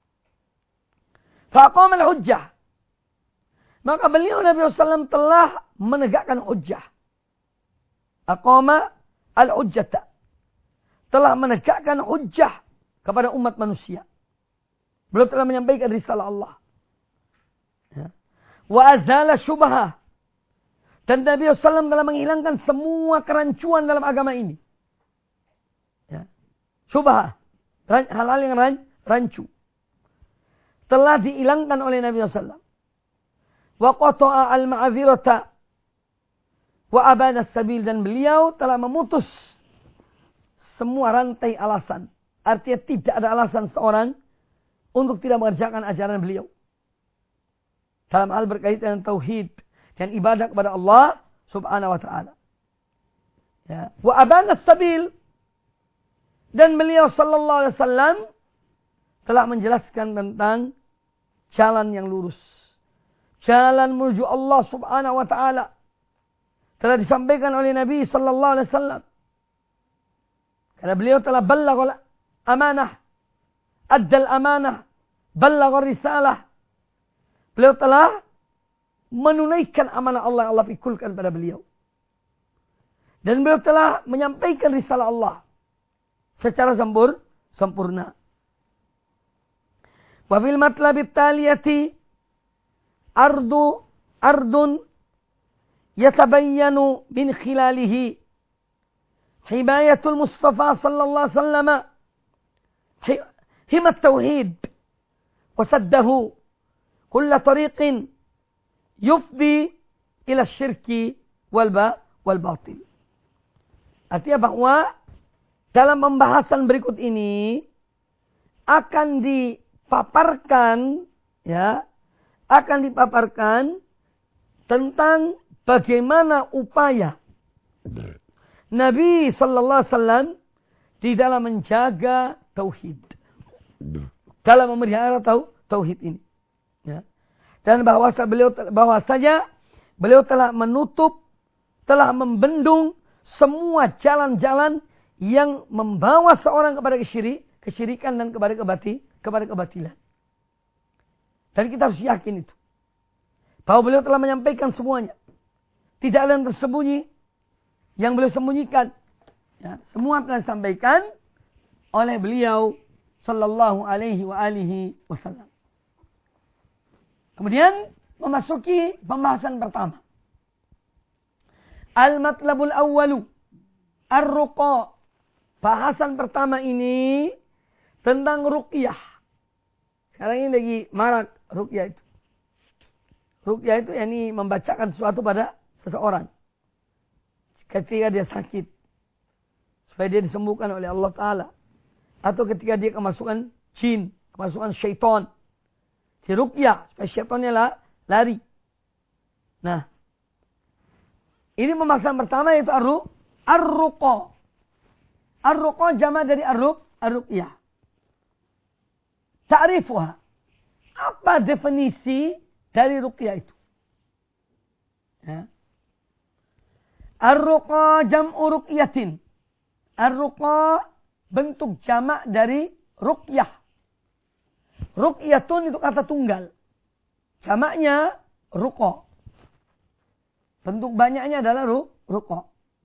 Faqama al-hujjah. Maka beliau Nabi SAW telah menegakkan hujjah. Aqama al-hujjata. Telah menegakkan hujjah kepada umat manusia. Beliau telah menyampaikan risalah Allah. Ya. Wa azala syubhah. Dan Nabi SAW telah menghilangkan semua kerancuan dalam agama ini. Ya. Syubhah. Hal-hal yang rancu. Telah dihilangkan oleh Nabi SAW. Wa qata'a al-ma'azirata. Wa abana sabil. Dan beliau telah memutus semua rantai alasan. Artinya tidak ada alasan seorang untuk tidak mengerjakan ajaran beliau. Dalam hal berkaitan dengan tauhid dan ibadah kepada Allah subhanahu wa ta'ala. Ya. Wa abana sabil. Dan beliau sallallahu alaihi wasallam telah menjelaskan tentang jalan yang lurus. Jalan menuju Allah subhanahu wa ta'ala. Telah disampaikan oleh Nabi sallallahu alaihi wasallam. Karena beliau telah ballagha amanah. Addal amanah. Ballagha risalah. Beliau telah menunaikan amanah Allah yang Allah pikulkan pada beliau. Dan beliau telah menyampaikan risalah Allah secara sempurna. Wa fil matlabit taliyati ardun yatabayyanu min khilalihi himayatul Mustafa sallallahu alaihi wasallam himat tauhid wa saddahu kulla tariqin yufdi ila syirki wal batil. Artinya bahwa dalam pembahasan berikut ini akan dipaparkan tentang bagaimana upaya Nabi sallallahu alaihi wasallam di dalam menjaga tauhid. Dalam memelihara tauhid ini. Ya. Dan bahwasanya beliau telah menutup, telah membendung semua jalan-jalan yang membawa seorang kepada kesyirikan dan kepada kebatilan. Dan kita harus yakin itu. Bahwa beliau telah menyampaikan semuanya. Tidak ada yang tersembunyi, yang beliau sembunyikan. Ya, semua telah disampaikan oleh beliau sallallahu alaihi wasallam. Kemudian memasuki pembahasan pertama. Al-matlabul awwalu ar-ruqa. Bahasan pertama ini tentang ruqyah. Sekarang ini lagi marak ruqyah itu. Ruqyah itu yakni membacakan sesuatu pada seseorang ketika dia sakit supaya dia disembuhkan oleh Allah Ta'ala, atau ketika dia kemasukan jin, kemasukan syaitan, diruqyah supaya syaitannya lari. Nah, ini pembahasan pertama yaitu ar-ruqa. Ar-ruqa jama' dari ar-ruqyah. Ta'rifuha. Apa definisi dari ruqyah itu? Ya. Ar-ruqa jam'u ruqyatin. Ar-ruqa bentuk jama' dari ruqyah. Ruqyatun itu kata tunggal. Jamaknya ruqa. Bentuk banyaknya adalah ruqa.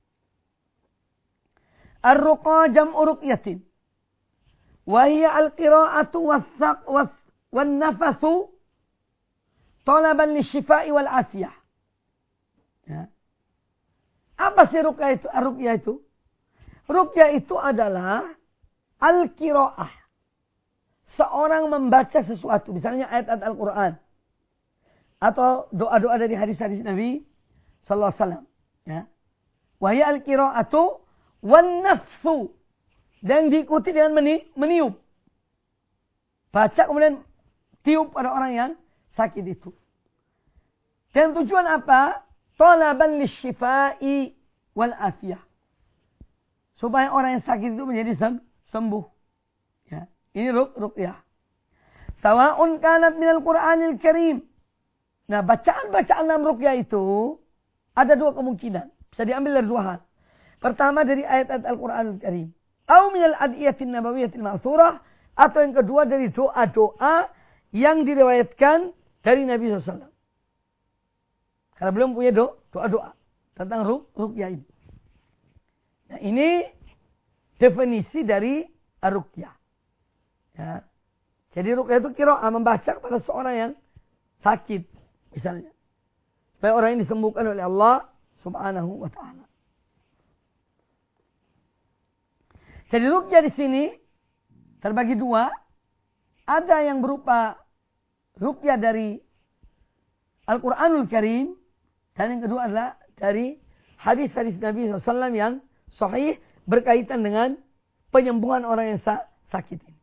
Ar-ruqa jam'u ruqyatin. Wa hiya al-qira'atu wan-nafasu talaban lisyifa'i wal afiyah. Ya. Apa sih ruqyah itu? Ruqyah itu? Ruqyah itu adalah al-qiraah. Seorang membaca sesuatu. Misalnya ayat-ayat Al-Quran. Atau doa-doa dari hadis-hadis Nabi sallallahu alaihi wasallam. Ya. Wa hiya al-qiraatu wan nafsu. Dan diikuti dengan meniup. Baca kemudian tiup pada orang yang sakit itu. Dan tujuan apa? Talaban lisyifai wal afiyah. Supaya orang yang sakit itu menjadi sembuh. Ya. Ini ruqyah. Sawa'un kanat minal Qur'anil Karim. Nah, bacaan-bacaan dalam ruqyah itu ada dua kemungkinan. Bisa diambil dari dua hal. Pertama dari ayat-ayat Al-Qur'anul Karim. Atau minal adiyatin nabawiyatil ma'thurah. Atau yang kedua dari doa-doa yang diriwayatkan dari Nabi SAW. Karena belum punya doa-doa tentang ruqyah ini. Nah, ini definisi dari ruqyah. Ya. Jadi ruqyah itu qiraah, membaca kepada seorang yang sakit misalnya. Supaya orang ini disembuhkan oleh Allah Subhanahu wa taala. Jadi ruqyah di sini terbagi dua. Ada yang berupa ruqyah dari Al-Qur'anul Karim dan yang kedua adalah dari hadis-hadis Nabi SAW yang sahih berkaitan dengan penyembuhan orang yang sakit ini.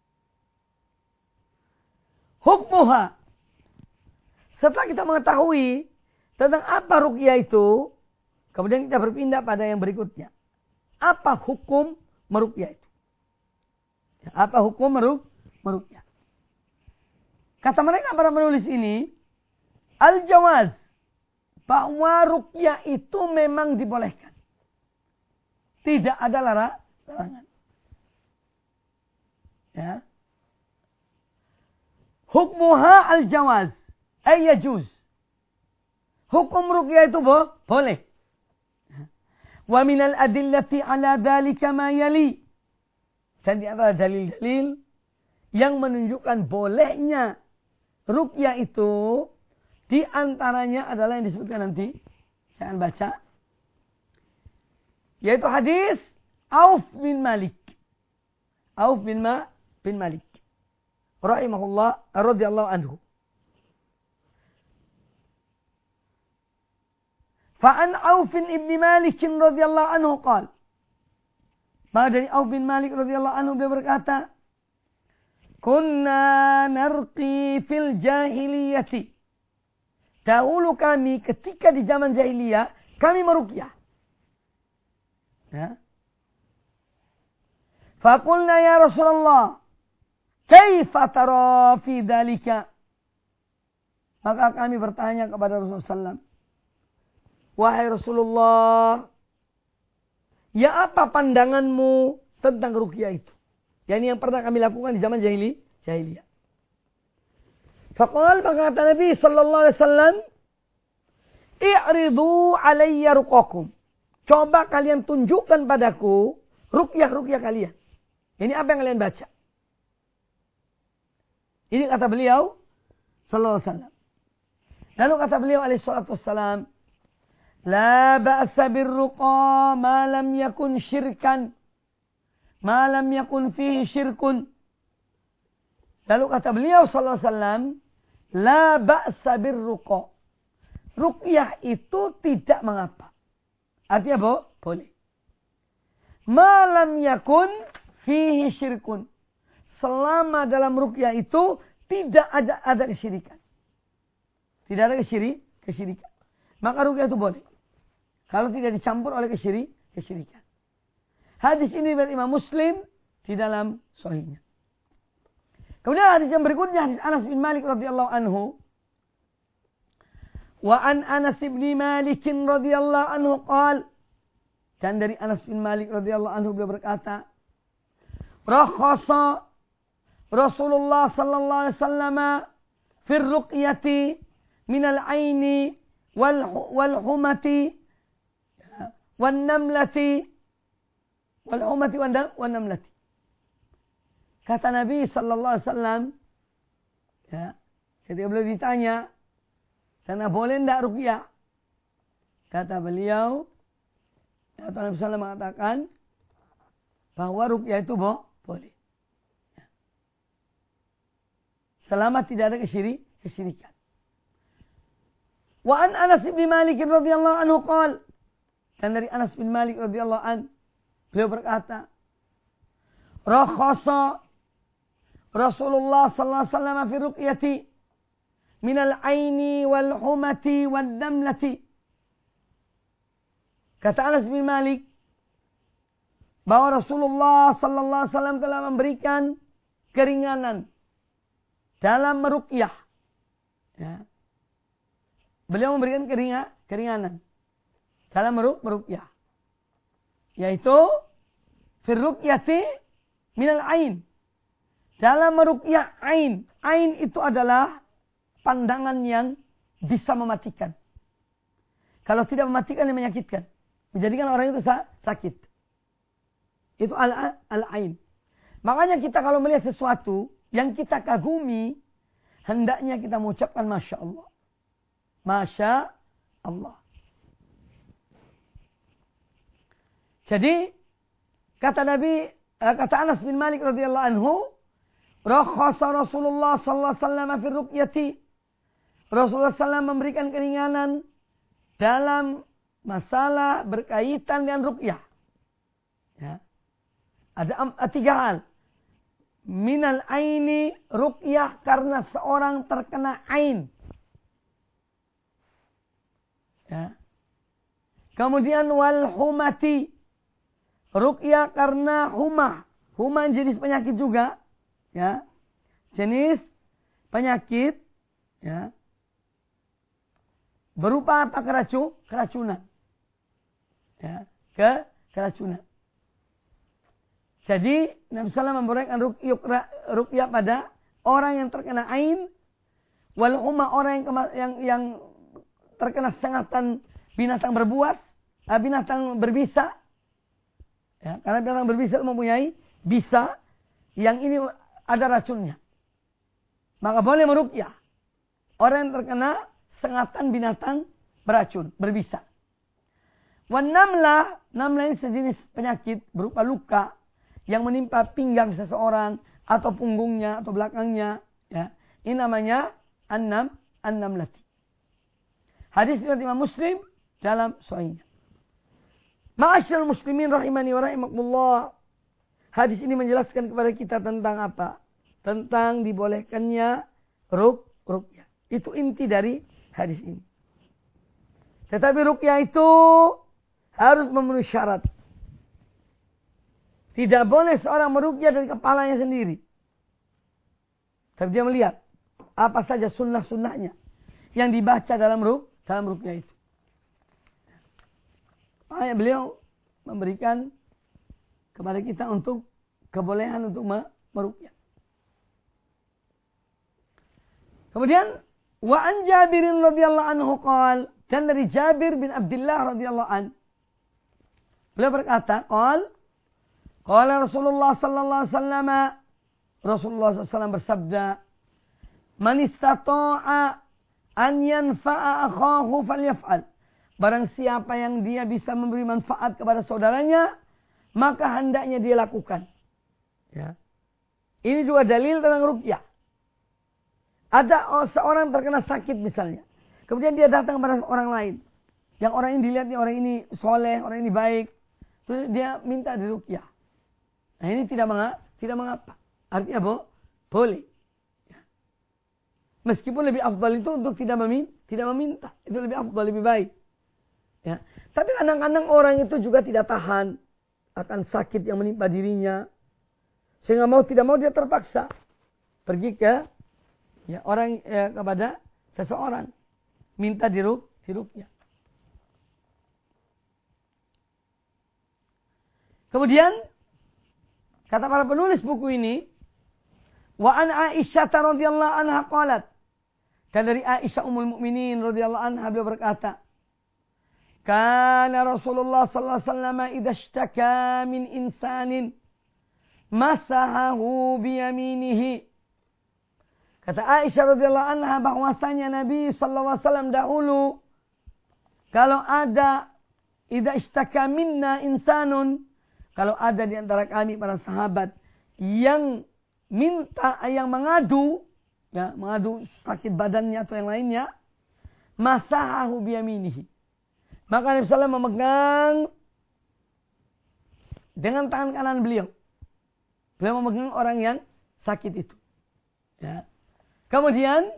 Hukmuha. Setelah kita mengetahui tentang apa ruqyah itu, kemudian kita berpindah pada yang berikutnya. Apa hukum meruqyah itu? Apa hukum meruqyah? Kata mereka para menulis ini, al-jawaz, bahwa ruqyah itu memang dibolehkan. Tidak ada larangan. Ya. Hukmuha al-jawaz. Yajuz. Hukum ruqyah itu boleh. Wa minal adillati ala dhalika ma yali. Dan di antara dalil-dalil yang menunjukkan bolehnya ruqyah itu, di antaranya adalah yang disebutkan nanti. Saya akan baca. Yaitu hadis Auf bin Malik. Auf bin Malik. Rahimahullah radhiyallahu anhu. Fa'an Auf ibn Malik radhiyallahu anhu qala. Maka dari Auf bin Malik radhiyallahu anhu dia berkata, "Kunna narqi fil jahiliyati." Dahulu kami ketika di zaman jahiliyah kami meruqyah. Ya. Faqulna ya Rasulullah, kaifa tara fi dzalika? Maka kami bertanya kepada Rasulullah SAW, wahai Rasulullah, ya apa pandanganmu tentang ruqyah itu? Yani yang pernah kami lakukan di zaman jahiliyah. Faqal, maka kata Nabi sallallahu alaihi wasallam, i'ridu alayya ruqakum. Coba kalian tunjukkan padaku ruqyah kalian. Ini apa yang kalian baca? Ini kata beliau sallallahu alaihi wasallam. Lalu kata beliau alaihi salatu wassalam, la ba'sa birruqa ma lam yakun syirkan. Ma lam yakun fihi syirkun. Lalu kata beliau sallallahu alaihi wasallam, la ba'sa birruqa. Ruqyah itu tidak mengapa. Artinya boleh. Ma lam yakun fihi syirkun. Selama dalam ruqyah itu tidak ada kesyirikan. Tidak ada kesyirikan. Maka ruqyah itu boleh. Kalau tidak dicampur oleh kesyirikan. Hadis ini dari Imam Muslim di dalam sahihnya. Kemudian hadis yang berikutnya, hadis Anas bin Malik radhiyallahu anhu. Wa an Anas bin Malik radhiyallahu anhu qala. Dan dari Anas bin Malik radhiyallahu anhu beliau berkata, rakhasa Rasulullah sallallahu alaihi wasallam fi ruqyati min al-aini wal humati wan namlati wal humati wan namlati. Kata Nabi sallallahu alaihi wasallam, ya, ketika beliau ditanya, "Sana boleh enggak ruqyah?" Kata beliau, Atau Nabi SAW mengatakan bahwa ruqyah itu boleh. Selama tidak ada kesyirikan. Wa an Anas bin Malik radhiyallahu anhu qala, dan dari Anas bin Malik radhiyallahu an, beliau berkata, rakhasa Rasulullah sallallahu alaihi wasallam fi ruqyati minal aini wal humati wad damlati. Kata Anas bin Malik bahwa Rasulullah sallallahu alaihi wasallam telah memberikan keringanan dalam meruqyah. Ya. Beliau memberikan keringanan dalam meruqyah. Yaitu fi ruqyati minal ain. Dalam meruqyah ain. Ain itu adalah pandangan yang bisa mematikan. Kalau tidak mematikan, yang menyakitkan. Menjadikan orang itu sakit. Itu al-ain. Makanya kita kalau melihat sesuatu yang kita kagumi, hendaknya kita mengucapkan Masya Allah. Masya Allah. Jadi, kata Anas bin Malik radhiyallahu anhu, rakhasa Rasulullah sallallahu alaihi wasallam fi ruqyati. Rasulullah SAW memberikan keringanan dalam masalah berkaitan dengan ruqyah. Ya. Ada 3 hal. Minal aini, ruqyah karena seorang terkena ain. Ya. Kemudian wal humati, ruqyah karena humah. Humah jenis penyakit juga. Ya. Jenis penyakit. Ya. Berupa apa? Keracunan. Ya. Keracunan. Jadi Nabi SAW memberikan ruqyah pada orang yang terkena ain. Wal humah, orang yang terkena sengatan binatang berbuas. Binatang berbisa. Ya, karena binatang berbisa mempunyai bisa yang ini ada racunnya. Maka boleh meruqyah orang yang terkena sengatan binatang beracun, berbisa. Wan namlah ini sejenis penyakit berupa luka yang menimpa pinggang seseorang atau punggungnya atau belakangnya. Ya. Ini namanya an-namlati. Hadis riwayat Imam Muslim dalam sahihnya. Ma'asyiral muslimin rahimani wa rahimakumullah. Hadis ini menjelaskan kepada kita tentang apa? Tentang dibolehkannya ruqyah. Itu inti dari hadis ini. Tetapi ruqyah itu harus memenuhi syarat. Tidak boleh seorang meruqyah dari kepalanya sendiri. Tapi dia melihat apa saja sunnah-sunnahnya yang dibaca dalam ruqyah itu. Makanya beliau memberikan kepada kita untuk kebolehan untuk meruqyah. Kemudian wa an Jabirin radhiyallahu anhu qala, dan dari Jabir bin Abdullah radhiyallahu an, beliau berkata, qala Rasulullah sallallahu alaihi wasallam, Rasulullah SAW bersabda, man istata'a an yanfa'a akhahu falyaf'al. Barang siapa yang dia bisa memberi manfaat kepada saudaranya, maka hendaknya dia lakukan. Ya. Ini juga dalil tentang ruqyah. Ada seorang terkena sakit misalnya. Kemudian dia datang kepada orang lain. Yang orang ini dilihat, orang ini soleh, orang ini baik. Terus dia minta diruqyah. Nah ini tidak mengapa. Artinya boleh. Ya. Meskipun lebih afdal itu untuk tidak meminta. Itu lebih afdal, lebih baik. Ya. Tapi kadang-kadang orang itu juga tidak tahan akan sakit yang menimpa dirinya. Sehingga tidak mau dia terpaksa pergi ke orang kepada seseorang. Minta diruqyah. Kemudian kata para penulis buku ini, wa an Aisyah radhiyallahu anha qalat, dan dari Aisyah ummul mukminin radhiyallahu anha beliau berkata, kana Rasulullah sallallahu alaihi wasallam idza ishtaka min insanin masahahu bi yaminihi. Kata Aisyah radhiyallahu anha bahwasanya Nabi sallallahu alaihi wasallam dahulu kalau ada idza ishtaka minna insanun, kalau ada di antara kami para sahabat yang mengadu, ya, mengadu sakit badannya atau yang lainnya, masahahu biyaminihi. Maka Nabi SAW memegang dengan tangan kanan beliau. Beliau memegang orang yang sakit itu. Ya. Kemudian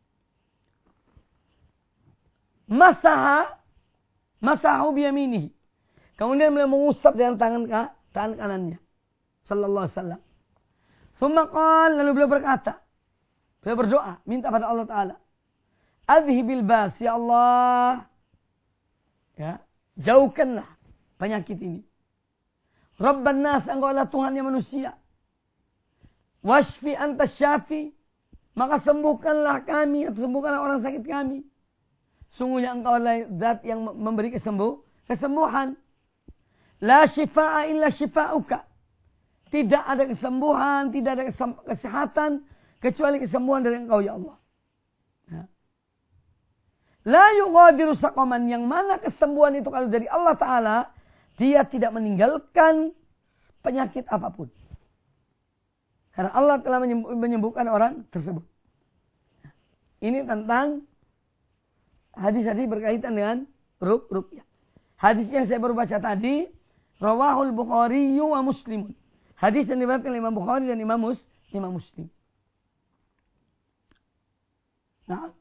masahahu biyaminihi. Kemudian beliau mengusap dengan tangan kanannya. Sallallahu alaihi wasallam. Tsumma qala, lalu beliau berkata, beliau berdoa, minta pada Allah Ta'ala, adhibil bas, ya Allah, ya, jauhkanlah penyakit ini. Rabban nas, engkau adalah Tuhannya manusia. Washfi anta syafi, maka sembuhkanlah kami, atau sembuhkanlah orang sakit kami. Sungguhnya engkau adalah zat yang memberi kesembuhan. La shifa'a illa shifa'uka. Tidak ada kesembuhan, tidak ada kesehatan, kecuali kesembuhan dari engkau, ya Allah. Ya. La yughadiru saqaman, yang mana kesembuhan itu kalau dari Allah Ta'ala, dia tidak meninggalkan penyakit apapun. Karena Allah telah menyembuhkan orang tersebut. Ini tentang hadis-hadis berkaitan dengan ruqyah. Hadis yang saya baru baca tadi, rawahul Bukhari wa Muslim. Hadis yang diriwayatkan oleh Imam Bukhari dan Imam Muslim. Nah,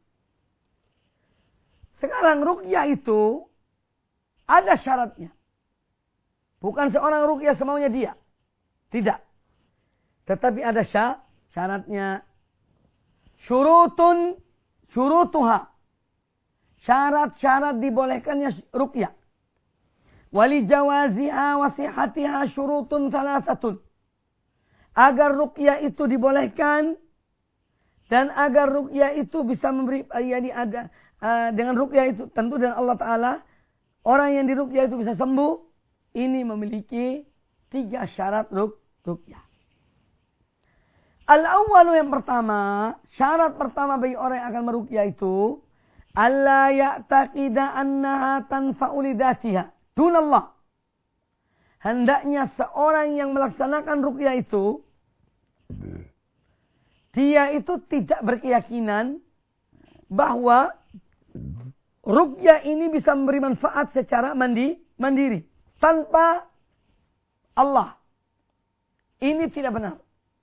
sekarang ruqyah itu ada syaratnya. Bukan seorang ruqyah semaunya dia. Tidak. Tetapi ada syaratnya. Syurutuha. Syarat-syarat dibolehkannya ruqyah. Wali jawaziha wa sihatiha syurutun salasatun. Agar ruqyah itu dibolehkan dan agar ruqyah itu bisa memberi, dengan ruqyah itu tentu dan Allah Ta'ala, orang yang diruqyah itu bisa sembuh. Ini memiliki 3 syarat ruqyah. Al-awwalu, yang pertama, syarat pertama bagi orang yang akan meruqyah itu, alla ya'taqida annaha tanfa'u lidatiha dunallah. Hendaknya seorang yang melaksanakan ruqyah itu, dia itu tidak berkeyakinan bahwa ruqyah ini bisa memberi manfaat secara mandiri tanpa Allah. Ini tidak benar.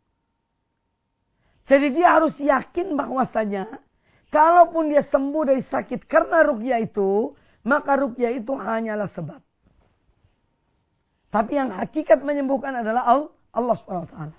Jadi dia harus yakin bahwasanya kalaupun dia sembuh dari sakit karena ruqyah itu, maka ruqyah itu hanyalah sebab. Tapi yang hakikat menyembuhkan adalah Allah Subhanahu wa taala.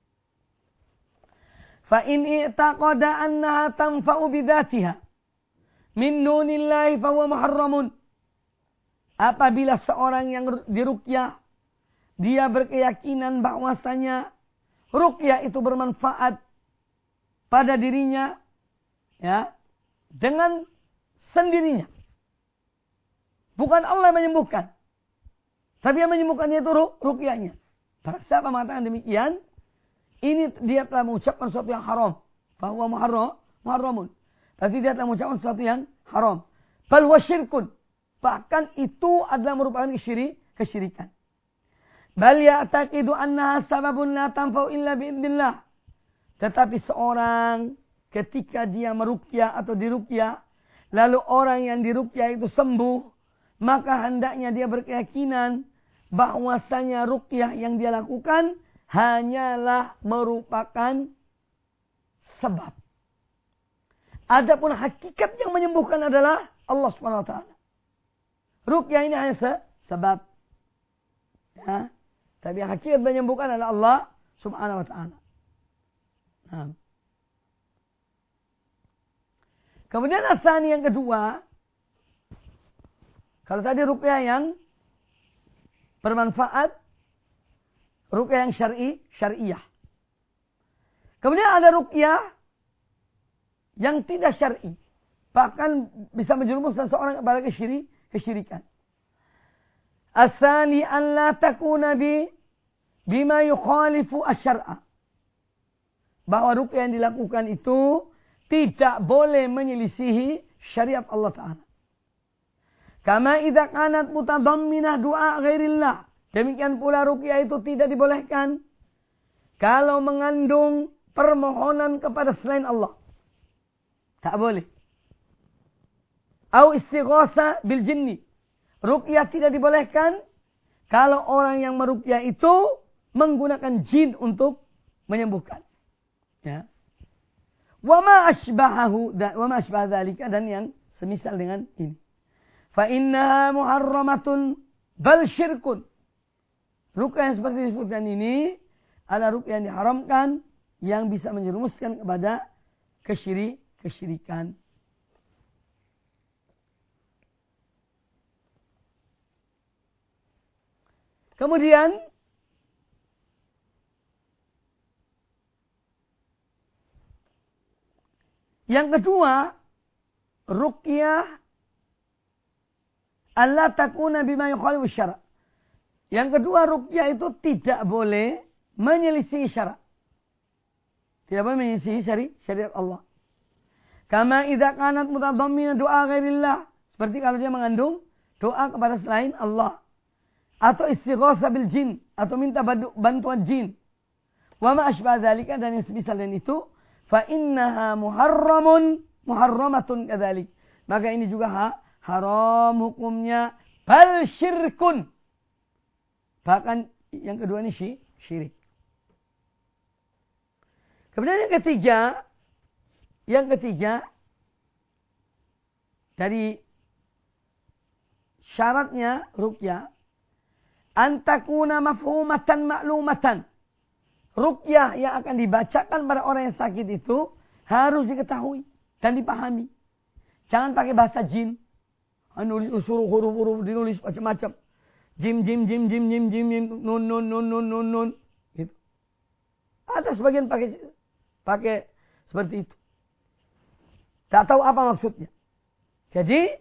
Fa in i'taqada annaha tanfa'u bidzatiha min dunillahi fa huwa muharramun. Apabila seorang yang diruqyah dia berkeyakinan bahwasanya ruqyah itu bermanfaat pada dirinya, ya, dengan sendirinya. Bukan Allah yang menyembuhkan. Tapi yang menyembuhkannya itu ruqyahnya. Barang siapa mengatakan demikian, ini dia telah mengucapkan sesuatu yang haram. Bahwa muharramun. Berarti dia telah mengucapkan sesuatu yang haram. Bal wa syirkun. Bahkan itu adalah merupakan kesyirikan. Bal ya'taqidu annaha sababun la tanfa'u illa bi'idznillah. Tetapi seorang ketika dia meruqyah atau diruqyah, lalu orang yang diruqyah itu sembuh, maka hendaknya dia berkeyakinan bahwasanya ruqyah yang dia lakukan hanyalah merupakan sebab. Adapun hakikat yang menyembuhkan adalah Allah Subhanahu wa taala. Ruqyah ini hanya sebab. Ya. Tapi hakikat menyembuhkan adalah Allah Subhanahu wa taala. Nah. Kemudian asani yang kedua, kalau tadi ruqyah yang bermanfaat, ruqyah yang syariah. Kemudian ada ruqyah yang tidak syar'i, bahkan bisa menjerumuskan seorang kepada kesyirikan. Asani an la takuna bima yukhalifu asy-syar'a. Bahwa ruqyah yang dilakukan itu tidak boleh menyelisihi syariat Allah Ta'ala. Kama idza kanat mutadamminah du'a ghairillah. Demikian pula ruqyah itu tidak dibolehkan kalau mengandung permohonan kepada selain Allah. Tak boleh. Au istighatsa bil jinni. Ruqyah tidak dibolehkan kalau orang yang meruqyah itu menggunakan jin untuk menyembuhkan. Ya. Wa ma asbahahu wa ma asbah dzalika, dan yang semisal dengan ini. Fa innaha muharramatun bal syirkun. Ruqyah yang seperti disebutkan ini adalah ruqyah yang diharamkan, yang bisa menjerumuskan kepada kesyirikan. Kemudian yang kedua, ruqyah alla takuna bima yukhalifu syara'. Yang kedua, ruqyah itu tidak boleh menyelisih syarak. Tidak boleh menyelisih syariat Allah. Kama idza kanat mutadamminah du'a ghairillah. Seperti kalau dia mengandung doa kepada selain Allah. Atau istighatsa bil jin, atau minta bantuan jin. Wa ma asbah dzalika, dan yang semisal dengan itu, fa innaha muharramatun kadzalik. Maka ini juga haram hukumnya, bal syirkun. Bahkan yang kedua ini syirik. Kemudian yang ketiga dari syaratnya ruqyah, antakuna mafhumatan ma'lumatan. Ruqyah yang akan dibacakan pada orang yang sakit itu harus diketahui dan dipahami. Jangan pakai bahasa jin. Nulis huruf-huruf dinulis macam-macam. Jim, nun. Gitu. Ada sebagian pakai seperti itu. Tak tahu apa maksudnya. Jadi,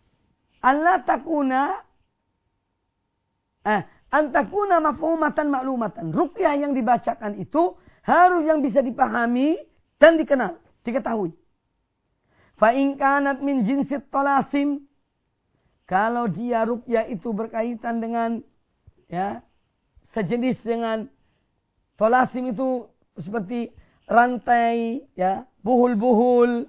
antakuna mafhumatan ma'lumatan. Ruqyah yang dibacakan itu harus yang bisa dipahami dan dikenal, diketahui. Fa in kanat min jinsit talasim. Kalau dia ruqyah itu berkaitan dengan sejenis dengan talasim, itu seperti rantai, buhul-buhul,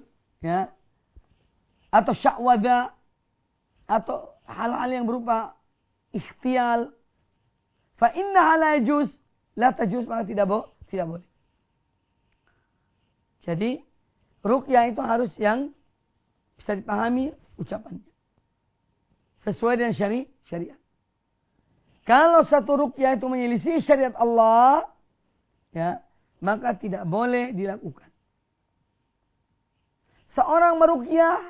atau sya'wada, atau hal-hal yang berupa ikhtial. Fa innaha la yajuz, la tajuz, maka tidak boleh. Jadi ruqyah itu harus yang bisa dipahami ucapannya sesuai dengan syariat. Kalau satu ruqyah itu menyelisih syariat Allah, maka tidak boleh dilakukan. Seorang meruqyah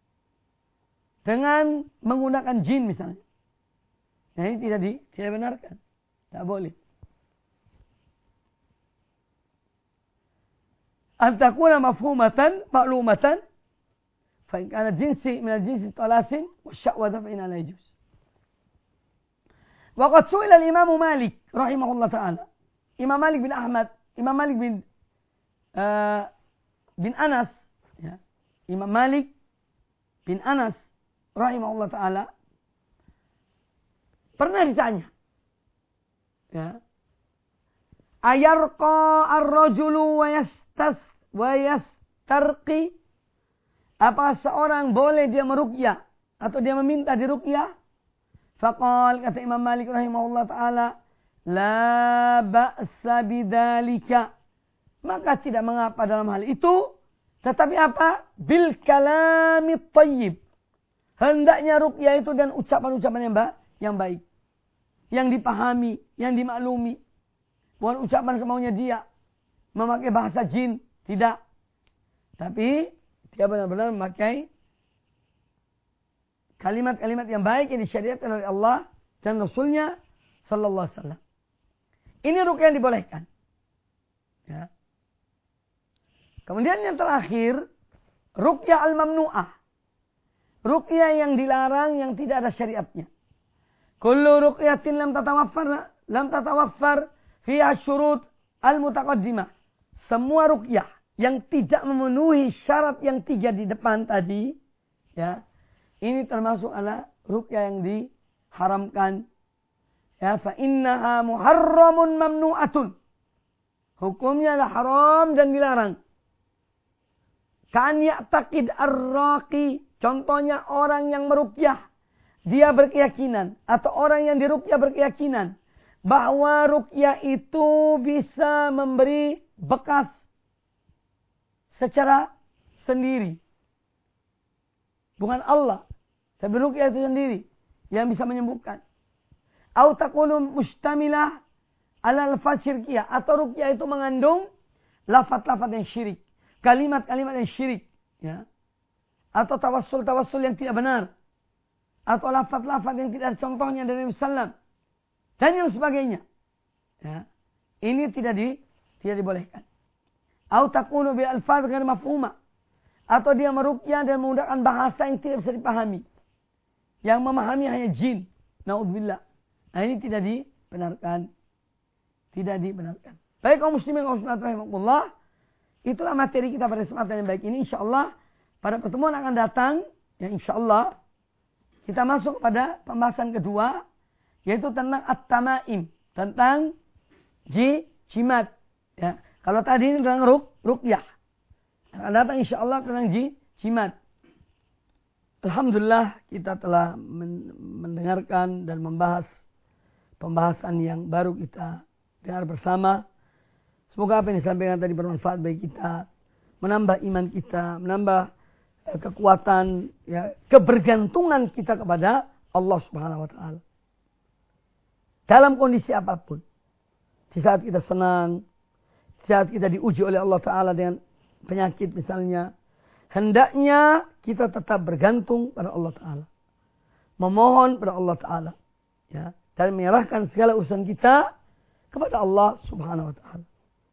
dengan menggunakan jin misalnya, ini tidak benarkan. Tak boleh. Antakuna mafhumatan ma'lumatan. Fa in kana jinsi min al-jinsi talasin wa sya'wada fa inna la yajuz. Wa qad su'ila al-Imam Malik rahimahullah ta'ala. Imam Malik bin Ahmad, Imam Malik bin Anas, Imam Malik bin Anas rahimahullah ta'ala pernah ditanya, ayarqa ar-rajulu wa yastarqi. Apakah seorang boleh dia meruqyah atau dia meminta diruqyah? Faqal, kata Imam Malik rahimahullah ta'ala, la ba'sa bidzalika. Maka tidak mengapa dalam hal itu. Tetapi apa? Bil kalami thayyib. Hendaknya ruqyah itu dan ucapan-ucapan yang baik. Yang dipahami, yang dimaklumi. Bukan ucapan semaunya dia. Memakai bahasa jin. Tidak. Tapi dia benar-benar memakai kalimat-kalimat yang baik yang disyariatkan oleh Allah dan Rasulnya sallallahu alaihi wasallam. Ini ruqyah yang dibolehkan. Kemudian yang terakhir, ruqyah al-mamnu'ah. Ruqyah yang dilarang, yang tidak ada syariatnya. Kullu ruqyatin lam tatawaffar fiha syurut al-mutaqaddimah. Semua ruqyah yang tidak memenuhi syarat yang 3 di depan tadi, ini termasuk adalah ruqyah yang diharamkan. Ya, fa innaha muharramun mamnu'atun. Hukumnya adalah haram dan dilarang. Kan ya'taqid ar-raqi. Contohnya orang yang meruqyah. Dia berkeyakinan. Atau orang yang diruqyah berkeyakinan. Bahwa ruqyah itu bisa memberi bekas. Secara sendiri. Bukan Allah. Tapi ruqyah itu sendiri. Yang bisa menyembuhkan. Au takunu mustamilah ala lafaz syirkiyah. Atau ruqyah itu mengandung lafaz-lafaz yang syirik. Kalimat-kalimat yang syirik. Ya. Atau tawassul-tawassul yang tidak benar. Atau lafaz-lafaz yang tidak ada contohnya dari Nabi SAW. Dan yang sebagainya. Ya. Ini tidak dibolehkan. Au takunu bi alfaz ghair mafhumah. Atau dia meruqyah dan menggunakan bahasa yang tidak bisa dipahami. Yang memahami hanya jin. Naudzubillah. Nah ini tidak dibenarkan. Tidak dibenarkan. Baik kaum muslimin kaum muslimat rahimakumullah. Itulah materi kita pada kesempatan yang baik ini. InsyaAllah pada pertemuan akan datang. Ya insyaAllah. Kita masuk pada pembahasan kedua. Yaitu tentang at-tamaim. Tentang jimat. Ya. Kalau tadi ini tentang ruqyah. Akan datang insyaAllah tentang jimat. Alhamdulillah kita telah mendengarkan dan membahas pembahasan yang baru kita dengar bersama. Semoga apa yang disampaikan tadi bermanfaat bagi kita. Menambah iman kita. Menambah kekuatan. Ya, kebergantungan kita kepada Allah subhanahu wa ta'ala. Dalam kondisi apapun. Di saat kita senang. Di saat kita diuji oleh Allah ta'ala dengan penyakit misalnya. Hendaknya kita tetap bergantung pada Allah ta'ala. Memohon pada Allah ta'ala. Ya, dan menyerahkan segala urusan kita kepada Allah subhanahu wa ta'ala.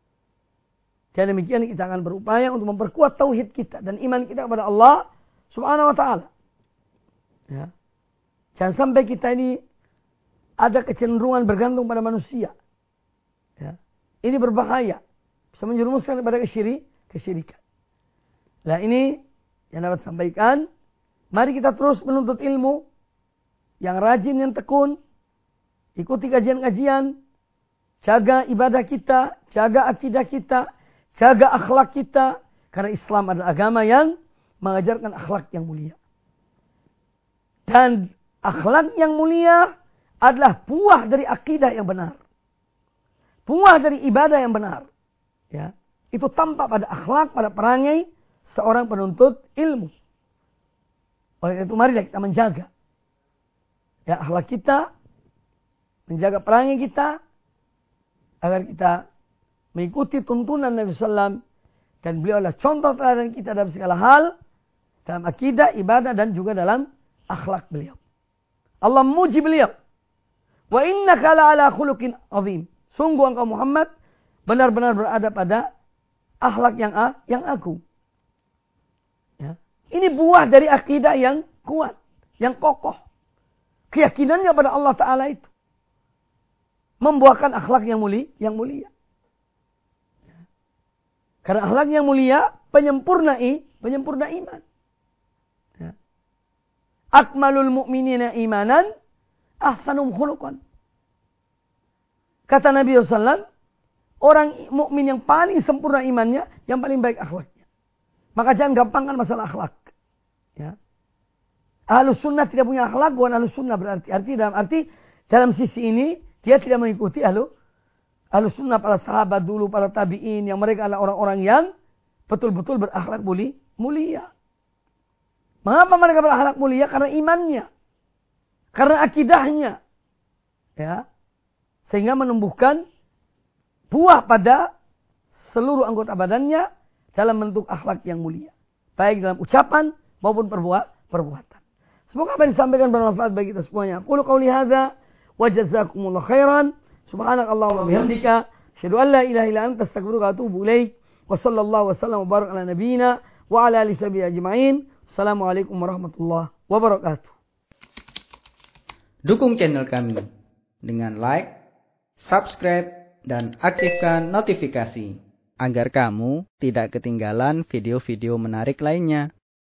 Dan demikian kita akan berupaya untuk memperkuat tauhid kita dan iman kita kepada Allah subhanahu wa ta'ala. Ya. Jangan sampai kita ini ada kecenderungan bergantung pada manusia. Ya. Ini berbahaya. Bisa menjerumuskan kepada kesyirikan. Nah ini yang dapat sampaikan. Mari kita terus menuntut ilmu. Yang rajin, yang tekun. Ikuti kajian-kajian. Jaga ibadah kita. Jaga akidah kita. Jaga akhlak kita. Karena Islam adalah agama yang mengajarkan akhlak yang mulia. Dan akhlak yang mulia adalah buah dari akidah yang benar. Buah dari ibadah yang benar. Ya, itu tampak pada akhlak, pada perangai seorang penuntut ilmu. Oleh itu marilah kita menjaga. Ya, akhlak kita. Menjaga perangai kita. Agar kita mengikuti tuntunan Nabi SAW. Dan beliau adalah contoh teladan kita dalam segala hal. Dalam akidah, ibadah dan juga dalam akhlak beliau. Allah memuji beliau. Wa innaka la'ala khuluqin azim. Sungguh engkau Muhammad benar-benar berada pada akhlak yang agung. Ya. Ini buah dari akidah yang kuat, yang kokoh. Keyakinannya pada Allah Ta'ala itu. Membuahkan akhlak yang mulia. Karena akhlak yang mulia penyempurna iman. Ya. Akmalul mu'minina imanan ahsanum khuluqan. Kata Nabi SAW, orang mukmin yang paling sempurna imannya, yang paling baik akhlaknya. Maka jangan gampangkan masalah akhlak. Ya. Ahlus sunnah tidak punya akhlak, bukan ahlus sunnah berarti. Dalam sisi ini, dia tidak mengikuti ahlus sunnah para sahabat dulu, para tabi'in, yang mereka adalah orang-orang yang betul-betul berakhlak mulia. Mengapa mereka berakhlak mulia? Karena imannya. Karena akidahnya. Ya. Sehingga menumbuhkan buah pada seluruh anggota badannya dalam bentuk akhlak yang mulia. Baik dalam ucapan maupun perbuatan. Semoga apa yang disampaikan bermanfaat bagi kita semuanya. Qul qouli hadza wa jazakumullahu khairan. Subhanakallahumma wa bihamdika asyhadu an la ilaha illa anta astaghfiruka wa atubu ilaik. Wa sallallahu wasallam wa baraka ala nabiyyina wa ala alihi washabihi ajma'in. Assalamualaikum warahmatullahi wabarakatuh. Dukung channel kami dengan like, subscribe, dan aktifkan notifikasi agar kamu tidak ketinggalan video-video menarik lainnya.